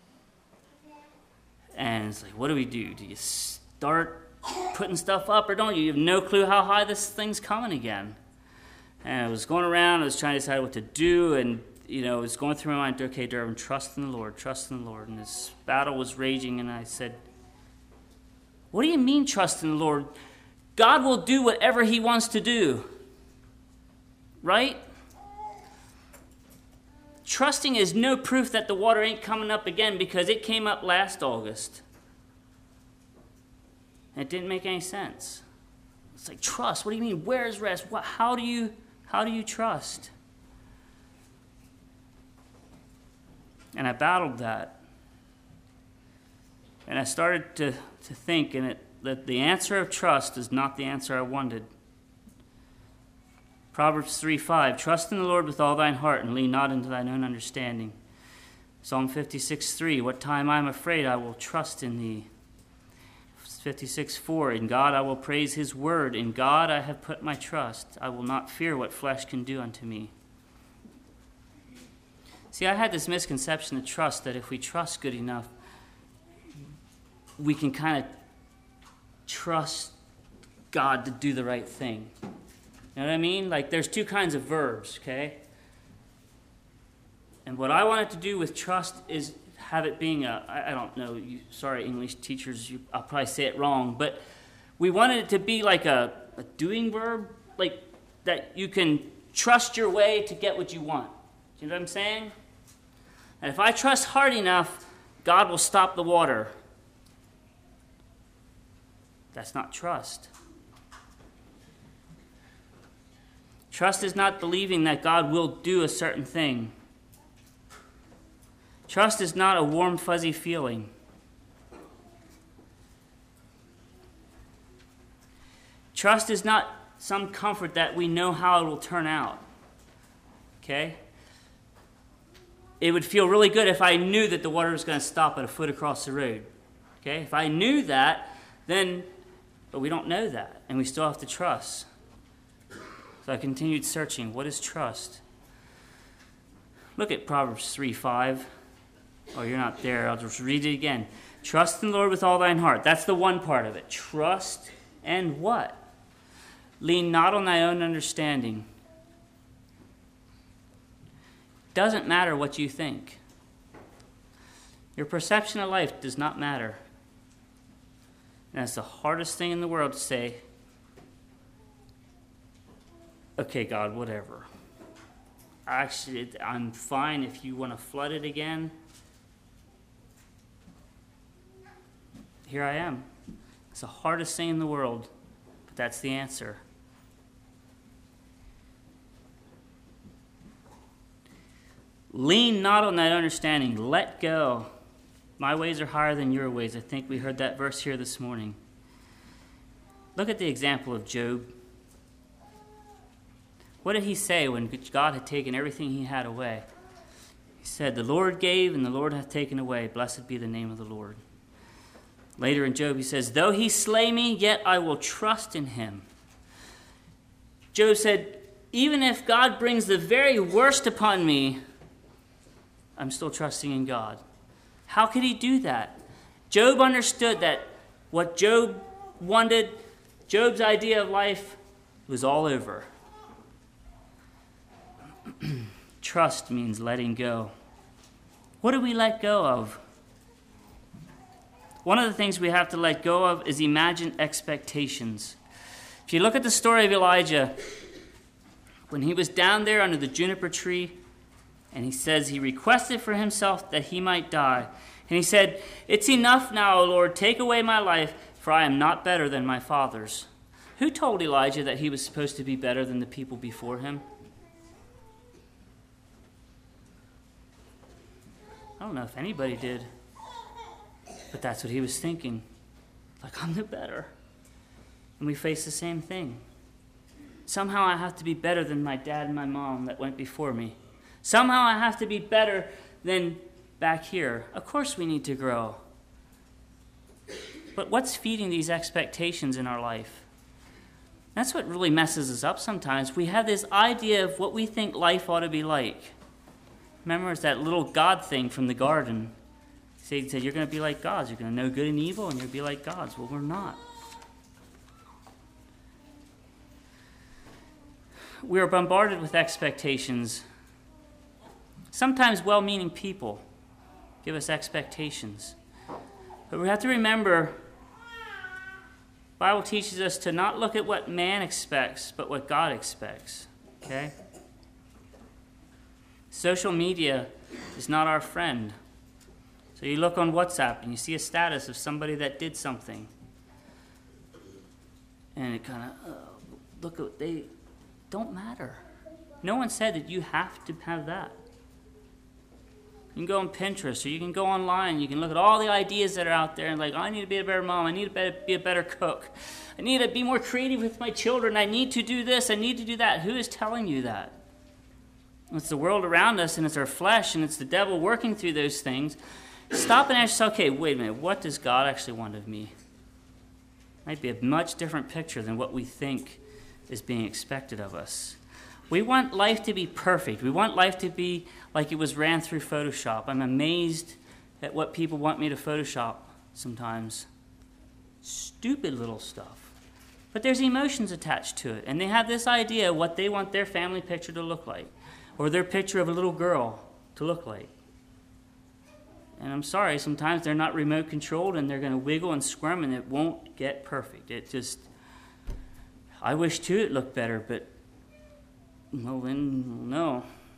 and it's like, what do we do? Do you start putting stuff up or don't you? You have no clue how high this thing's coming again. And I was going around, I was trying to decide what to do, and you know, it was going through my mind, okay, Durbin, trust in the Lord, trust in the Lord. And this battle was raging, and I said, what do you mean trust in the Lord? God will do whatever he wants to do, right? Trusting is no proof that the water ain't coming up again, because it came up last August. And it didn't make any sense. It's like, trust. What do you mean? Where is rest? What, how do you how do you trust? And I battled that. And I started to, to think and it, that the answer of trust is not the answer I wanted. Proverbs three five, trust in the Lord with all thine heart, and lean not into thine own understanding. Psalm fifty-six three, what time I am afraid, I will trust in thee. fifty-six four, in God I will praise his word. In God I have put my trust. I will not fear what flesh can do unto me. See, I had this misconception of trust, that if we trust good enough, we can kind of trust God to do the right thing. You know what I mean? Like, there's two kinds of verbs, okay? And what I wanted to do with trust is have it being a, I, I don't know, you, sorry, English teachers, you, I'll probably say it wrong, but we wanted it to be like a, a doing verb, like that you can trust your way to get what you want. Do you know what I'm saying? And if I trust hard enough, God will stop the water. That's not trust. Trust is not believing that God will do a certain thing. Trust is not a warm, fuzzy feeling. Trust is not some comfort that we know how it will turn out. Okay? It would feel really good if I knew that the water was going to stop at a foot across the road. Okay? If I knew that, then, but we don't know that, and we still have to trust. So I continued searching. What is trust? Look at Proverbs three five. Oh, you're not there. I'll just read it again. Trust in the Lord with all thine heart. That's the one part of it. Trust and what? Lean not on thy own understanding. Doesn't matter what you think. Your perception of life does not matter. And that's the hardest thing in the world to say, okay, God, whatever. Actually, I'm fine if you want to flood it again. Here I am. It's the hardest thing in the world, but that's the answer. Lean not on that understanding. Let go. My ways are higher than your ways. I think we heard that verse here this morning. Look at the example of Job. What did he say when God had taken everything he had away? He said, the Lord gave and the Lord hath taken away. Blessed be the name of the Lord. Later in Job he says, though he slay me, yet I will trust in him. Job said, even if God brings the very worst upon me, I'm still trusting in God. How could he do that? Job understood that what Job wanted, Job's idea of life, was all over. Trust means letting go. What do we let go of? One of the things we have to let go of is imagined expectations. If you look at the story of Elijah, when he was down there under the juniper tree, and he says he requested for himself that he might die. And he said, "It's enough now, O Lord, take away my life, for I am not better than my fathers." Who told Elijah that he was supposed to be better than the people before him? I don't know if anybody did. But that's what he was thinking. Like, I'm the better. And we face the same thing. Somehow I have to be better than my dad and my mom that went before me. Somehow I have to be better than back here. Of course we need to grow. But what's feeding these expectations in our life? That's what really messes us up sometimes. We have this idea of what we think life ought to be like. Remember, it's that little God thing from the garden. He said, you're going to be like gods. You're going to know good and evil, and you'll be like gods. Well, we're not. We are bombarded with expectations. Sometimes well-meaning people give us expectations. But we have to remember, the Bible teaches us to not look at what man expects, but what God expects. Okay? Social media is not our friend. So you look on WhatsApp and you see a status of somebody that did something. And it kind of, uh, look, at they don't matter. No one said that you have to have that. You can go on Pinterest, or you can go online. You can look at all the ideas that are out there and like, oh, I need to be a better mom. I need to be a better cook. I need to be more creative with my children. I need to do this. I need to do that. Who is telling you that? It's the world around us, and it's our flesh, and it's the devil working through those things. Stop and ask yourself, okay, wait a minute. What does God actually want of me? Might be a much different picture than what we think is being expected of us. We want life to be perfect. We want life to be like it was ran through Photoshop. I'm amazed at what people want me to Photoshop sometimes. Stupid little stuff. But there's emotions attached to it. And they have this idea of what they want their family picture to look like. Or their picture of a little girl to look like. And I'm sorry, sometimes they're not remote controlled and they're going to wiggle and squirm and it won't get perfect. It just, I wish too it looked better, but well, then, no.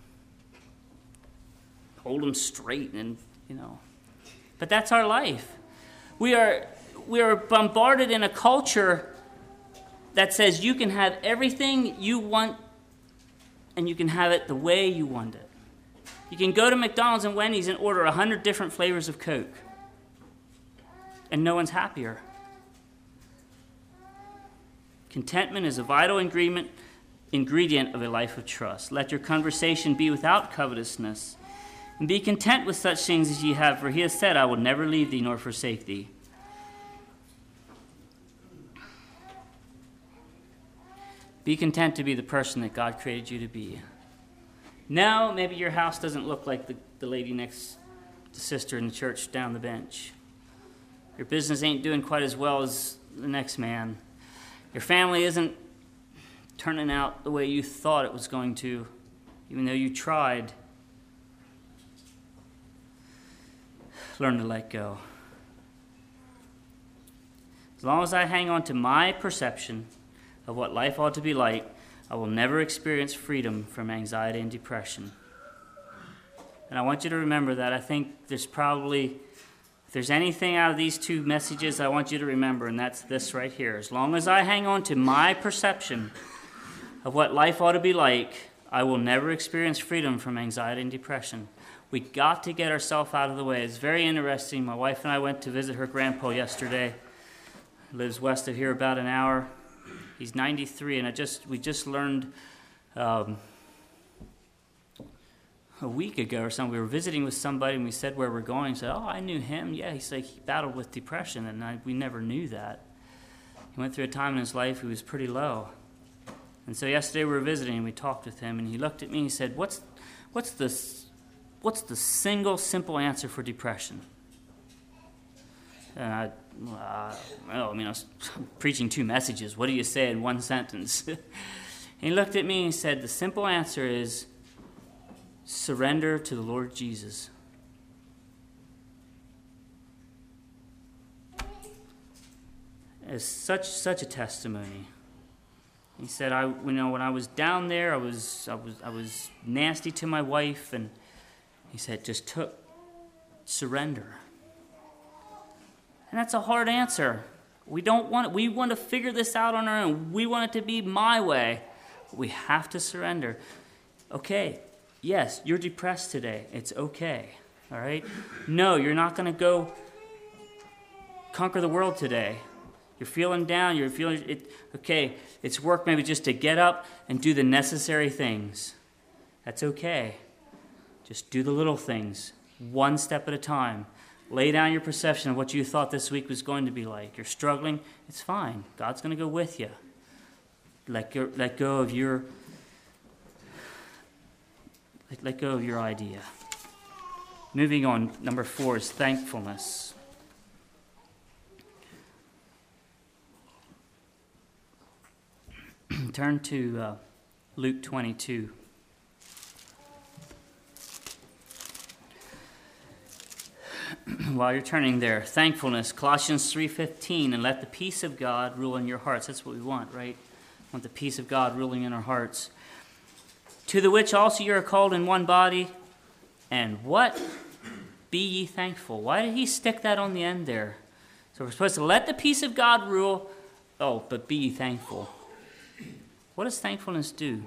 Hold them straight and, you know. But that's our life. We are, we are bombarded in a culture that says you can have everything you want and you can have it the way you want it. You can go to McDonald's and Wendy's and order a hundred different flavors of Coke. And no one's happier. Contentment is a vital ingredient ingredient of a life of trust. Let your conversation be without covetousness, and be content with such things as ye have, for he has said, I will never leave thee nor forsake thee. Be content to be the person that God created you to be. Now, maybe your house doesn't look like the, the lady next to sister in the church down the bench. Your business ain't doing quite as well as the next man. Your family isn't turning out the way you thought it was going to, even though you tried. Learn to let go. As long as I hang on to my perception of what life ought to be like, I will never experience freedom from anxiety and depression. And I want you to remember that. I think there's probably, if there's anything out of these two messages I want you to remember, and that's this right here. As long as I hang on to my perception of what life ought to be like, I will never experience freedom from anxiety and depression. We got to get ourselves out of the way. It's very interesting. My wife and I went to visit her grandpa yesterday. He lives west of here about an hour. He's ninety-three, and I just we just learned um, a week ago or something. We were visiting with somebody, and we said where we're going. He said, oh, I knew him. Yeah, he's like, he battled with depression, and I, we never knew that. He went through a time in his life he was pretty low. And so yesterday we were visiting, and we talked with him, and he looked at me and he said, what's what's the, what's the single simple answer for depression? And I, uh, well, I mean, I was preaching two messages. What do you say in one sentence? And he looked at me and he said, the simple answer is surrender to the Lord Jesus. as such such a testimony. He said, "I, you know, when I was down there, I was, I was, I was nasty to my wife," and he said, "Just took surrender." And that's a hard answer. We don't want it. We want to figure this out on our own. We want it to be my way. But we have to surrender. Okay, yes, you're depressed today. It's okay. All right? No, you're not going to go conquer the world today. You're feeling down, you're feeling, it. okay, it's work maybe just to get up and do the necessary things. That's okay. Just do the little things, one step at a time. Lay down your perception of what you thought this week was going to be like. You're struggling, it's fine. God's going to go with you. Let go, let go of your, let, let go of your idea. Moving on, number four is thankfulness. Turn to uh, Luke twenty-two. While you're turning there, thankfulness, Colossians three fifteen, and let the peace of God rule in your hearts. That's what we want, right? We want the peace of God ruling in our hearts. To the which also you are called in one body, and what? Be ye thankful. Why did he stick that on the end there? So we're supposed to let the peace of God rule. Oh, but be ye thankful. What does thankfulness do?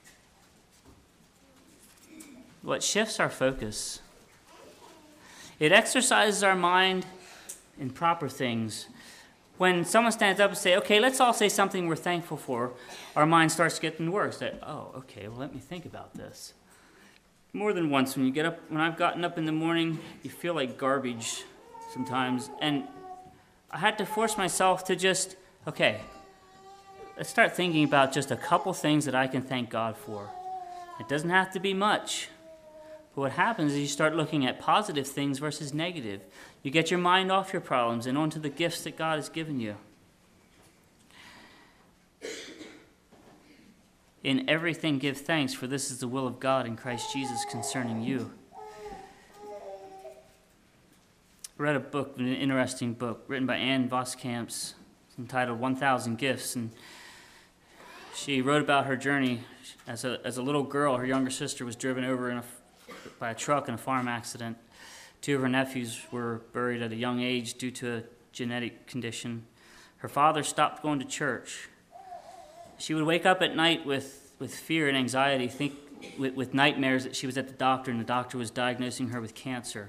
Well, it shifts our focus. It exercises our mind in proper things. When someone stands up and say, okay, let's all say something we're thankful for, our mind starts getting worse. That, oh, okay, well, let me think about this. More than once, when you get up, when I've gotten up in the morning, you feel like garbage sometimes. And I had to force myself to just, okay, let's start thinking about just a couple things that I can thank God for. It doesn't have to be much. But what happens is you start looking at positive things versus negative. You get your mind off your problems and onto the gifts that God has given you. In everything give thanks, for this is the will of God in Christ Jesus concerning you. I read a book, an interesting book, written by Anne Voskamps, entitled one thousand Gifts, and she wrote about her journey. As a as a little girl, her younger sister was driven over in a, by a truck in a farm accident. Two of her nephews were buried at a young age due to a genetic condition. Her father stopped going to church. She would wake up at night with, with fear and anxiety, think with, with nightmares that she was at the doctor and the doctor was diagnosing her with cancer.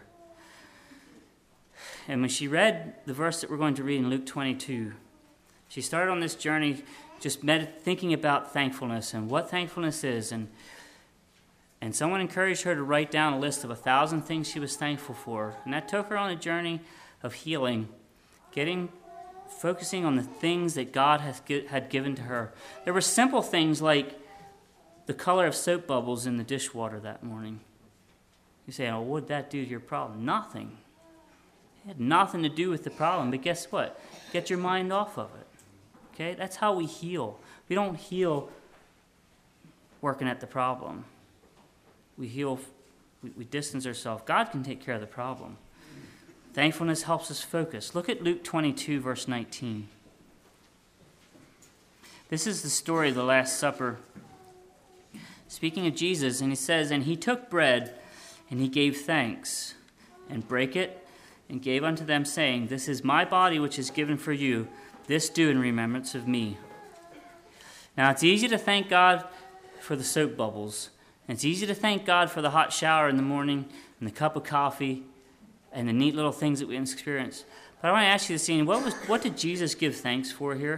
And when she read the verse that we're going to read in Luke twenty-two, she started on this journey just med- thinking about thankfulness and what thankfulness is. And, and someone encouraged her to write down a list of a thousand things she was thankful for. And that took her on a journey of healing, getting focusing on the things that God has gi- had given to her. There were simple things like the color of soap bubbles in the dishwater that morning. You say, oh, what did that do to your problem? Nothing. It had nothing to do with the problem, but guess what? Get your mind off of it. Okay? That's how we heal. We don't heal working at the problem. We heal, we, we distance ourselves. God can take care of the problem. Thankfulness helps us focus. Look at Luke twenty-two, verse nineteen. This is the story of the Last Supper. Speaking of Jesus, and he says, and he took bread, and he gave thanks, and brake it, and gave unto them, saying, this is my body which is given for you. This do in remembrance of me. Now, it's easy to thank God for the soap bubbles. And it's easy to thank God for the hot shower in the morning, and the cup of coffee, and the neat little things that we experience. But I want to ask you this evening, what was what did Jesus give thanks for here?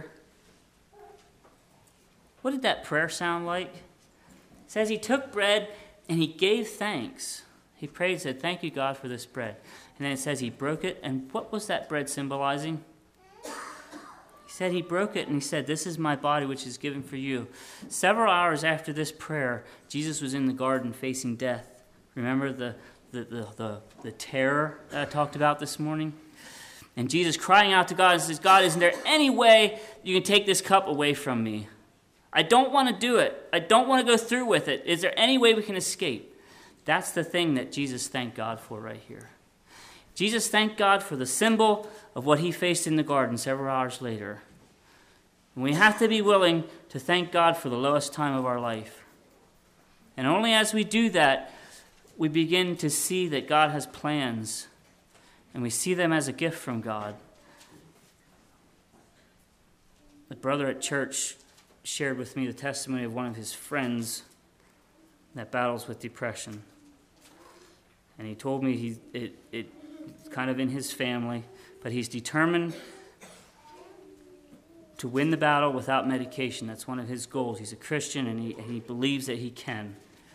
What did that prayer sound like? It says he took bread and he gave thanks. He prayed and said, thank you, God, for this bread. And then it says he broke it. And what was that bread symbolizing? He said he broke it and he said, this is my body which is given for you. Several hours after this prayer, Jesus was in the garden facing death. Remember the The, the, the, the terror that I talked about this morning? And Jesus crying out to God and says, God, isn't there any way you can take this cup away from me? I don't want to do it. I don't want to go through with it. Is there any way we can escape? That's the thing that Jesus thanked God for right here. Jesus thanked God for the symbol of what he faced in the garden several hours later. And we have to be willing to thank God for the lowest time of our life. And only as we do that, we begin to see that God has plans, and we see them as a gift from God. The brother at church shared with me the testimony of one of his friends that battles with depression. And he told me he it it kind of in his family, but he's determined to win the battle without medication. That's one of his goals. He's a Christian, and he, and he believes that he can.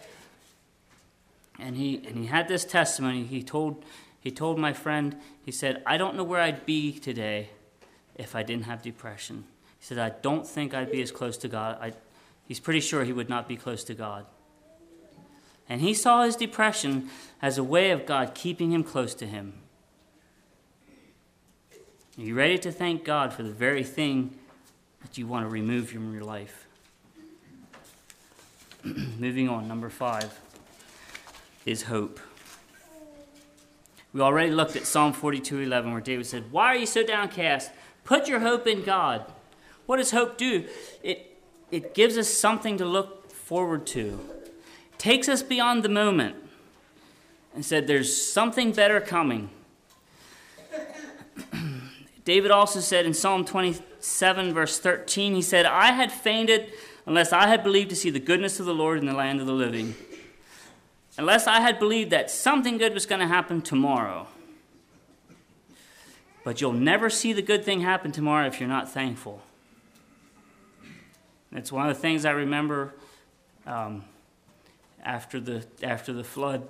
And he and he had this testimony. He told he told my friend, he said, I don't know where I'd be today if I didn't have depression. He said, I don't think I'd be as close to God. I, he's pretty sure he would not be close to God. And he saw his depression as a way of God keeping him close to him. Are you ready to thank God for the very thing that you want to remove from your life? Moving on, number five is hope. We already looked at Psalm forty-two eleven, where David said, why are you so downcast? Put your hope in God. What does hope do? It, it gives us something to look forward to. Takes us beyond the moment and said there's something better coming. David also said in Psalm twenty-seven, verse thirteen, he said, I had fainted unless I had believed to see the goodness of the Lord in the land of the living. Unless I had believed that something good was going to happen tomorrow. But you'll never see the good thing happen tomorrow if you're not thankful. It's one of the things I remember um, after the after the flood.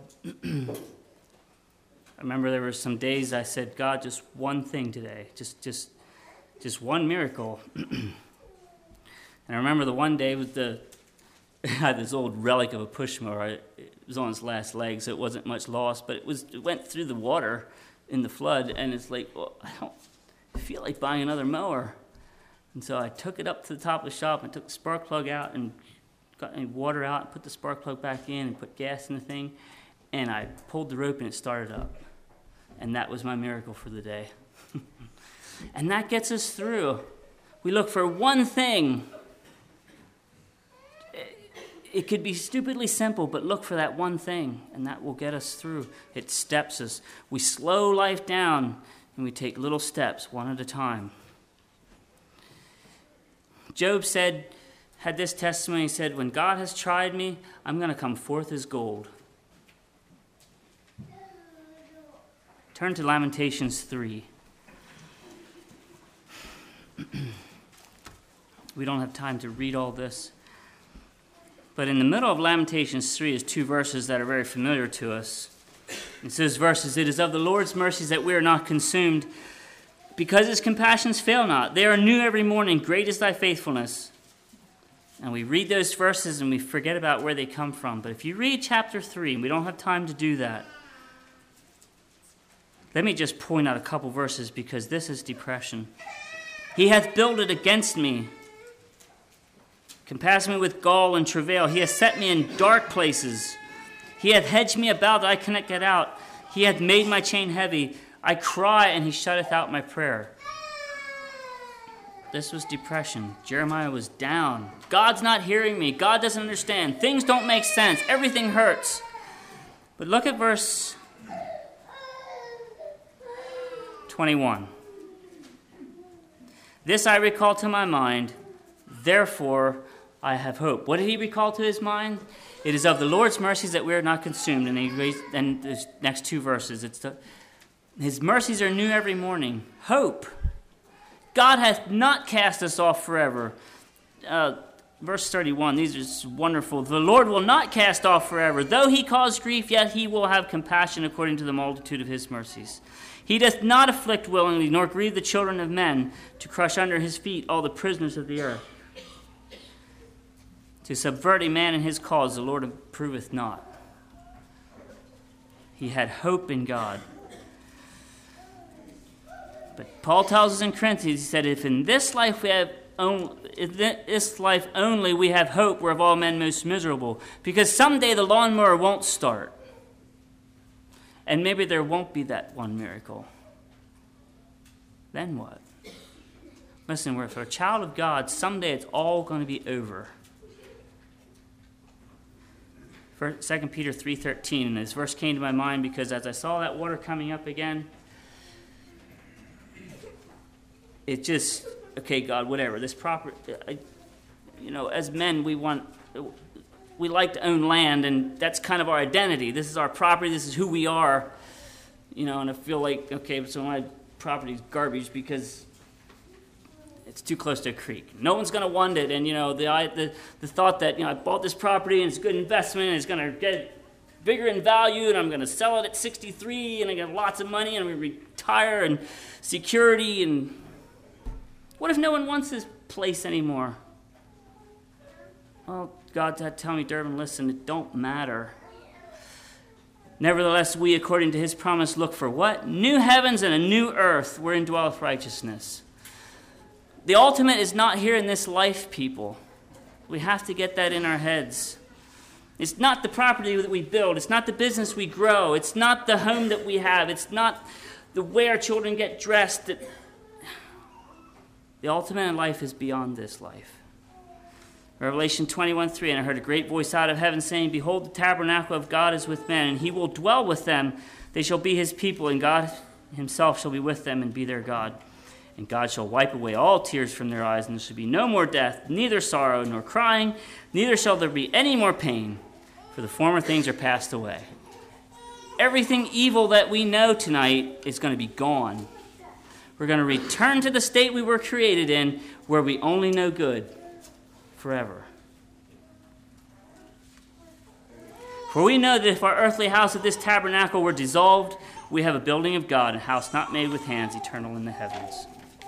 I remember there were some days I said, God, just one thing today, just just just one miracle. And I remember the one day with the I had this old relic of a push mower. It was on its last leg, so it wasn't much loss, but it was it went through the water in the flood, and it's like, well, I don't feel like buying another mower. And so I took it up to the top of the shop and took the spark plug out and got any water out and put the spark plug back in and put gas in the thing, and I pulled the rope and it started up. And that was my miracle for the day. And that gets us through. We look for one thing. It could be stupidly simple, but look for that one thing, and that will get us through. It steps us. We slow life down, and we take little steps, one at a time. Job said, had this testimony, he said, when God has tried me, I'm going to come forth as gold. Turn to Lamentations three. We don't have time to read all this. But in the middle of Lamentations three is two verses that are very familiar to us. It says verses, it is of the Lord's mercies that we are not consumed, because his compassions fail not. They are new every morning. Great is thy faithfulness. And we read those verses and we forget about where they come from. But if you read chapter three, and we don't have time to do that, let me just point out a couple verses, because this is depression. He hath builded against me, compassed me with gall and travail. He hath set me in dark places. He hath hedged me about that I cannot get out. He hath made my chain heavy. I cry, and he shutteth out my prayer. This was depression. Jeremiah was down. God's not hearing me. God doesn't understand. Things don't make sense. Everything hurts. But look at verse twenty-one. This I recall to my mind, therefore I have hope. What did he recall to his mind? It is of the Lord's mercies that we are not consumed. And he raised, and the next two verses, it's the, his mercies are new every morning. Hope. God hath not cast us off forever. Uh, verse thirty-one, these are just wonderful. The Lord will not cast off forever. Though he cause grief, yet he will have compassion according to the multitude of his mercies. He doth not afflict willingly, nor grieve the children of men, to crush under his feet all the prisoners of the earth. To subvert a man in his cause, the Lord approveth not. He had hope in God. But Paul tells us in Corinthians, he said, if in this life we have only, in this life only we have hope, we're of all men most miserable. Because someday the lawnmower won't start. And maybe there won't be that one miracle. Then what? Listen, we're, for a child of God, someday it's all going to be over. Second Peter three thirteen, and this verse came to my mind because as I saw that water coming up again, it just, okay, God, whatever, this property, you know, as men, we want, we like to own land, and that's kind of our identity. This is our property, this is who we are, you know, and I feel like, okay, so my property's garbage because it's too close to a creek. No one's going to want it, and, you know, the, the the thought that, you know, I bought this property, and it's a good investment, and it's going to get bigger in value, and I'm going to sell it at sixty-three, and I get lots of money, and I'm going to retire, and security, and what if no one wants this place anymore? Well, God had to tell me, Durbin, listen, it don't matter. Nevertheless, we, according to his promise, look for what? New heavens and a new earth wherein dwelleth righteousness. The ultimate is not here in this life, people. We have to get that in our heads. It's not the property that we build. It's not the business we grow. It's not the home that we have. It's not the way our children get dressed. The ultimate in life is beyond this life. Revelation twenty-one three, and I heard a great voice out of heaven saying, Behold, the tabernacle of God is with men, and he will dwell with them. They shall be his people, and God himself shall be with them and be their God. And God shall wipe away all tears from their eyes, and there shall be no more death, neither sorrow nor crying, neither shall there be any more pain, for the former things are passed away. Everything evil that we know tonight is going to be gone. We're going to return to the state we were created in, where we only know good forever. For we know that if our earthly house of this tabernacle were dissolved, we have a building of God, a house not made with hands, eternal in the heavens.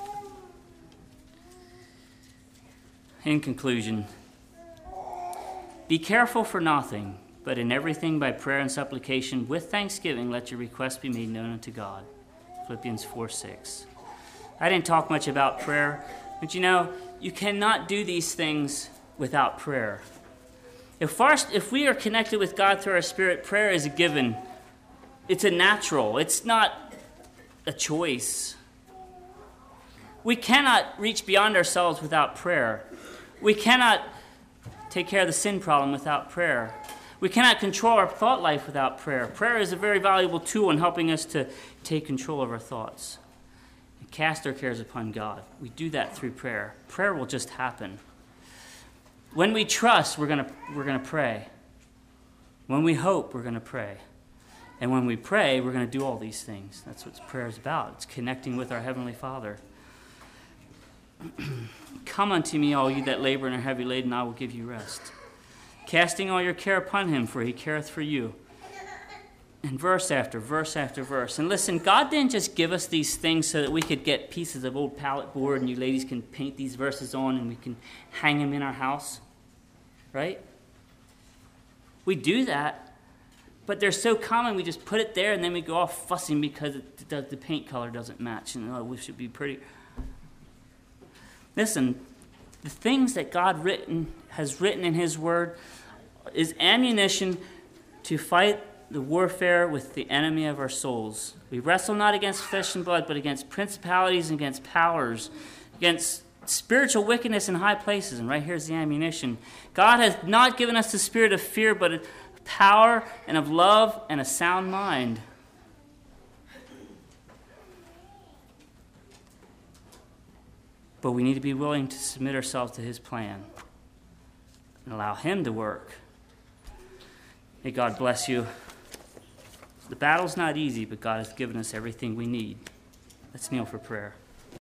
In conclusion, be careful for nothing, but in everything by prayer and supplication, with thanksgiving, let your requests be made known unto God. Philippians four six. I didn't talk much about prayer, but you know, you cannot do these things without prayer. If, first, if we are connected with God through our spirit, prayer is a given. It's a natural. It's not a choice. We cannot reach beyond ourselves without prayer. We cannot take care of the sin problem without prayer. We cannot control our thought life without prayer. Prayer is a very valuable tool in helping us to take control of our thoughts and cast our cares upon God. We do that through prayer. Prayer will just happen. When we trust, we're going to we're going to pray. When we hope, we're going to pray. And when we pray, we're going to do all these things. That's what prayer is about. It's connecting with our Heavenly Father. Come unto me, all you that labor and are heavy laden, I will give you rest. Casting all your care upon him, for he careth for you. And verse after verse after verse. And listen, God didn't just give us these things so that we could get pieces of old pallet board and you ladies can paint these verses on and we can hang them in our house. Right? We do that. But they're so common, we just put it there and then we go off fussing because it, the, the paint color doesn't match. And oh, we should be pretty. Listen, the things that God written has written in his word is ammunition to fight the warfare with the enemy of our souls. We wrestle not against flesh and blood, but against principalities and against powers, against spiritual wickedness in high places. And right here's the ammunition. God has not given us the spirit of fear, but of power and of love and a sound mind. But we need to be willing to submit ourselves to his plan and allow him to work. May God bless you. The battle's not easy, but God has given us everything we need. Let's kneel for prayer.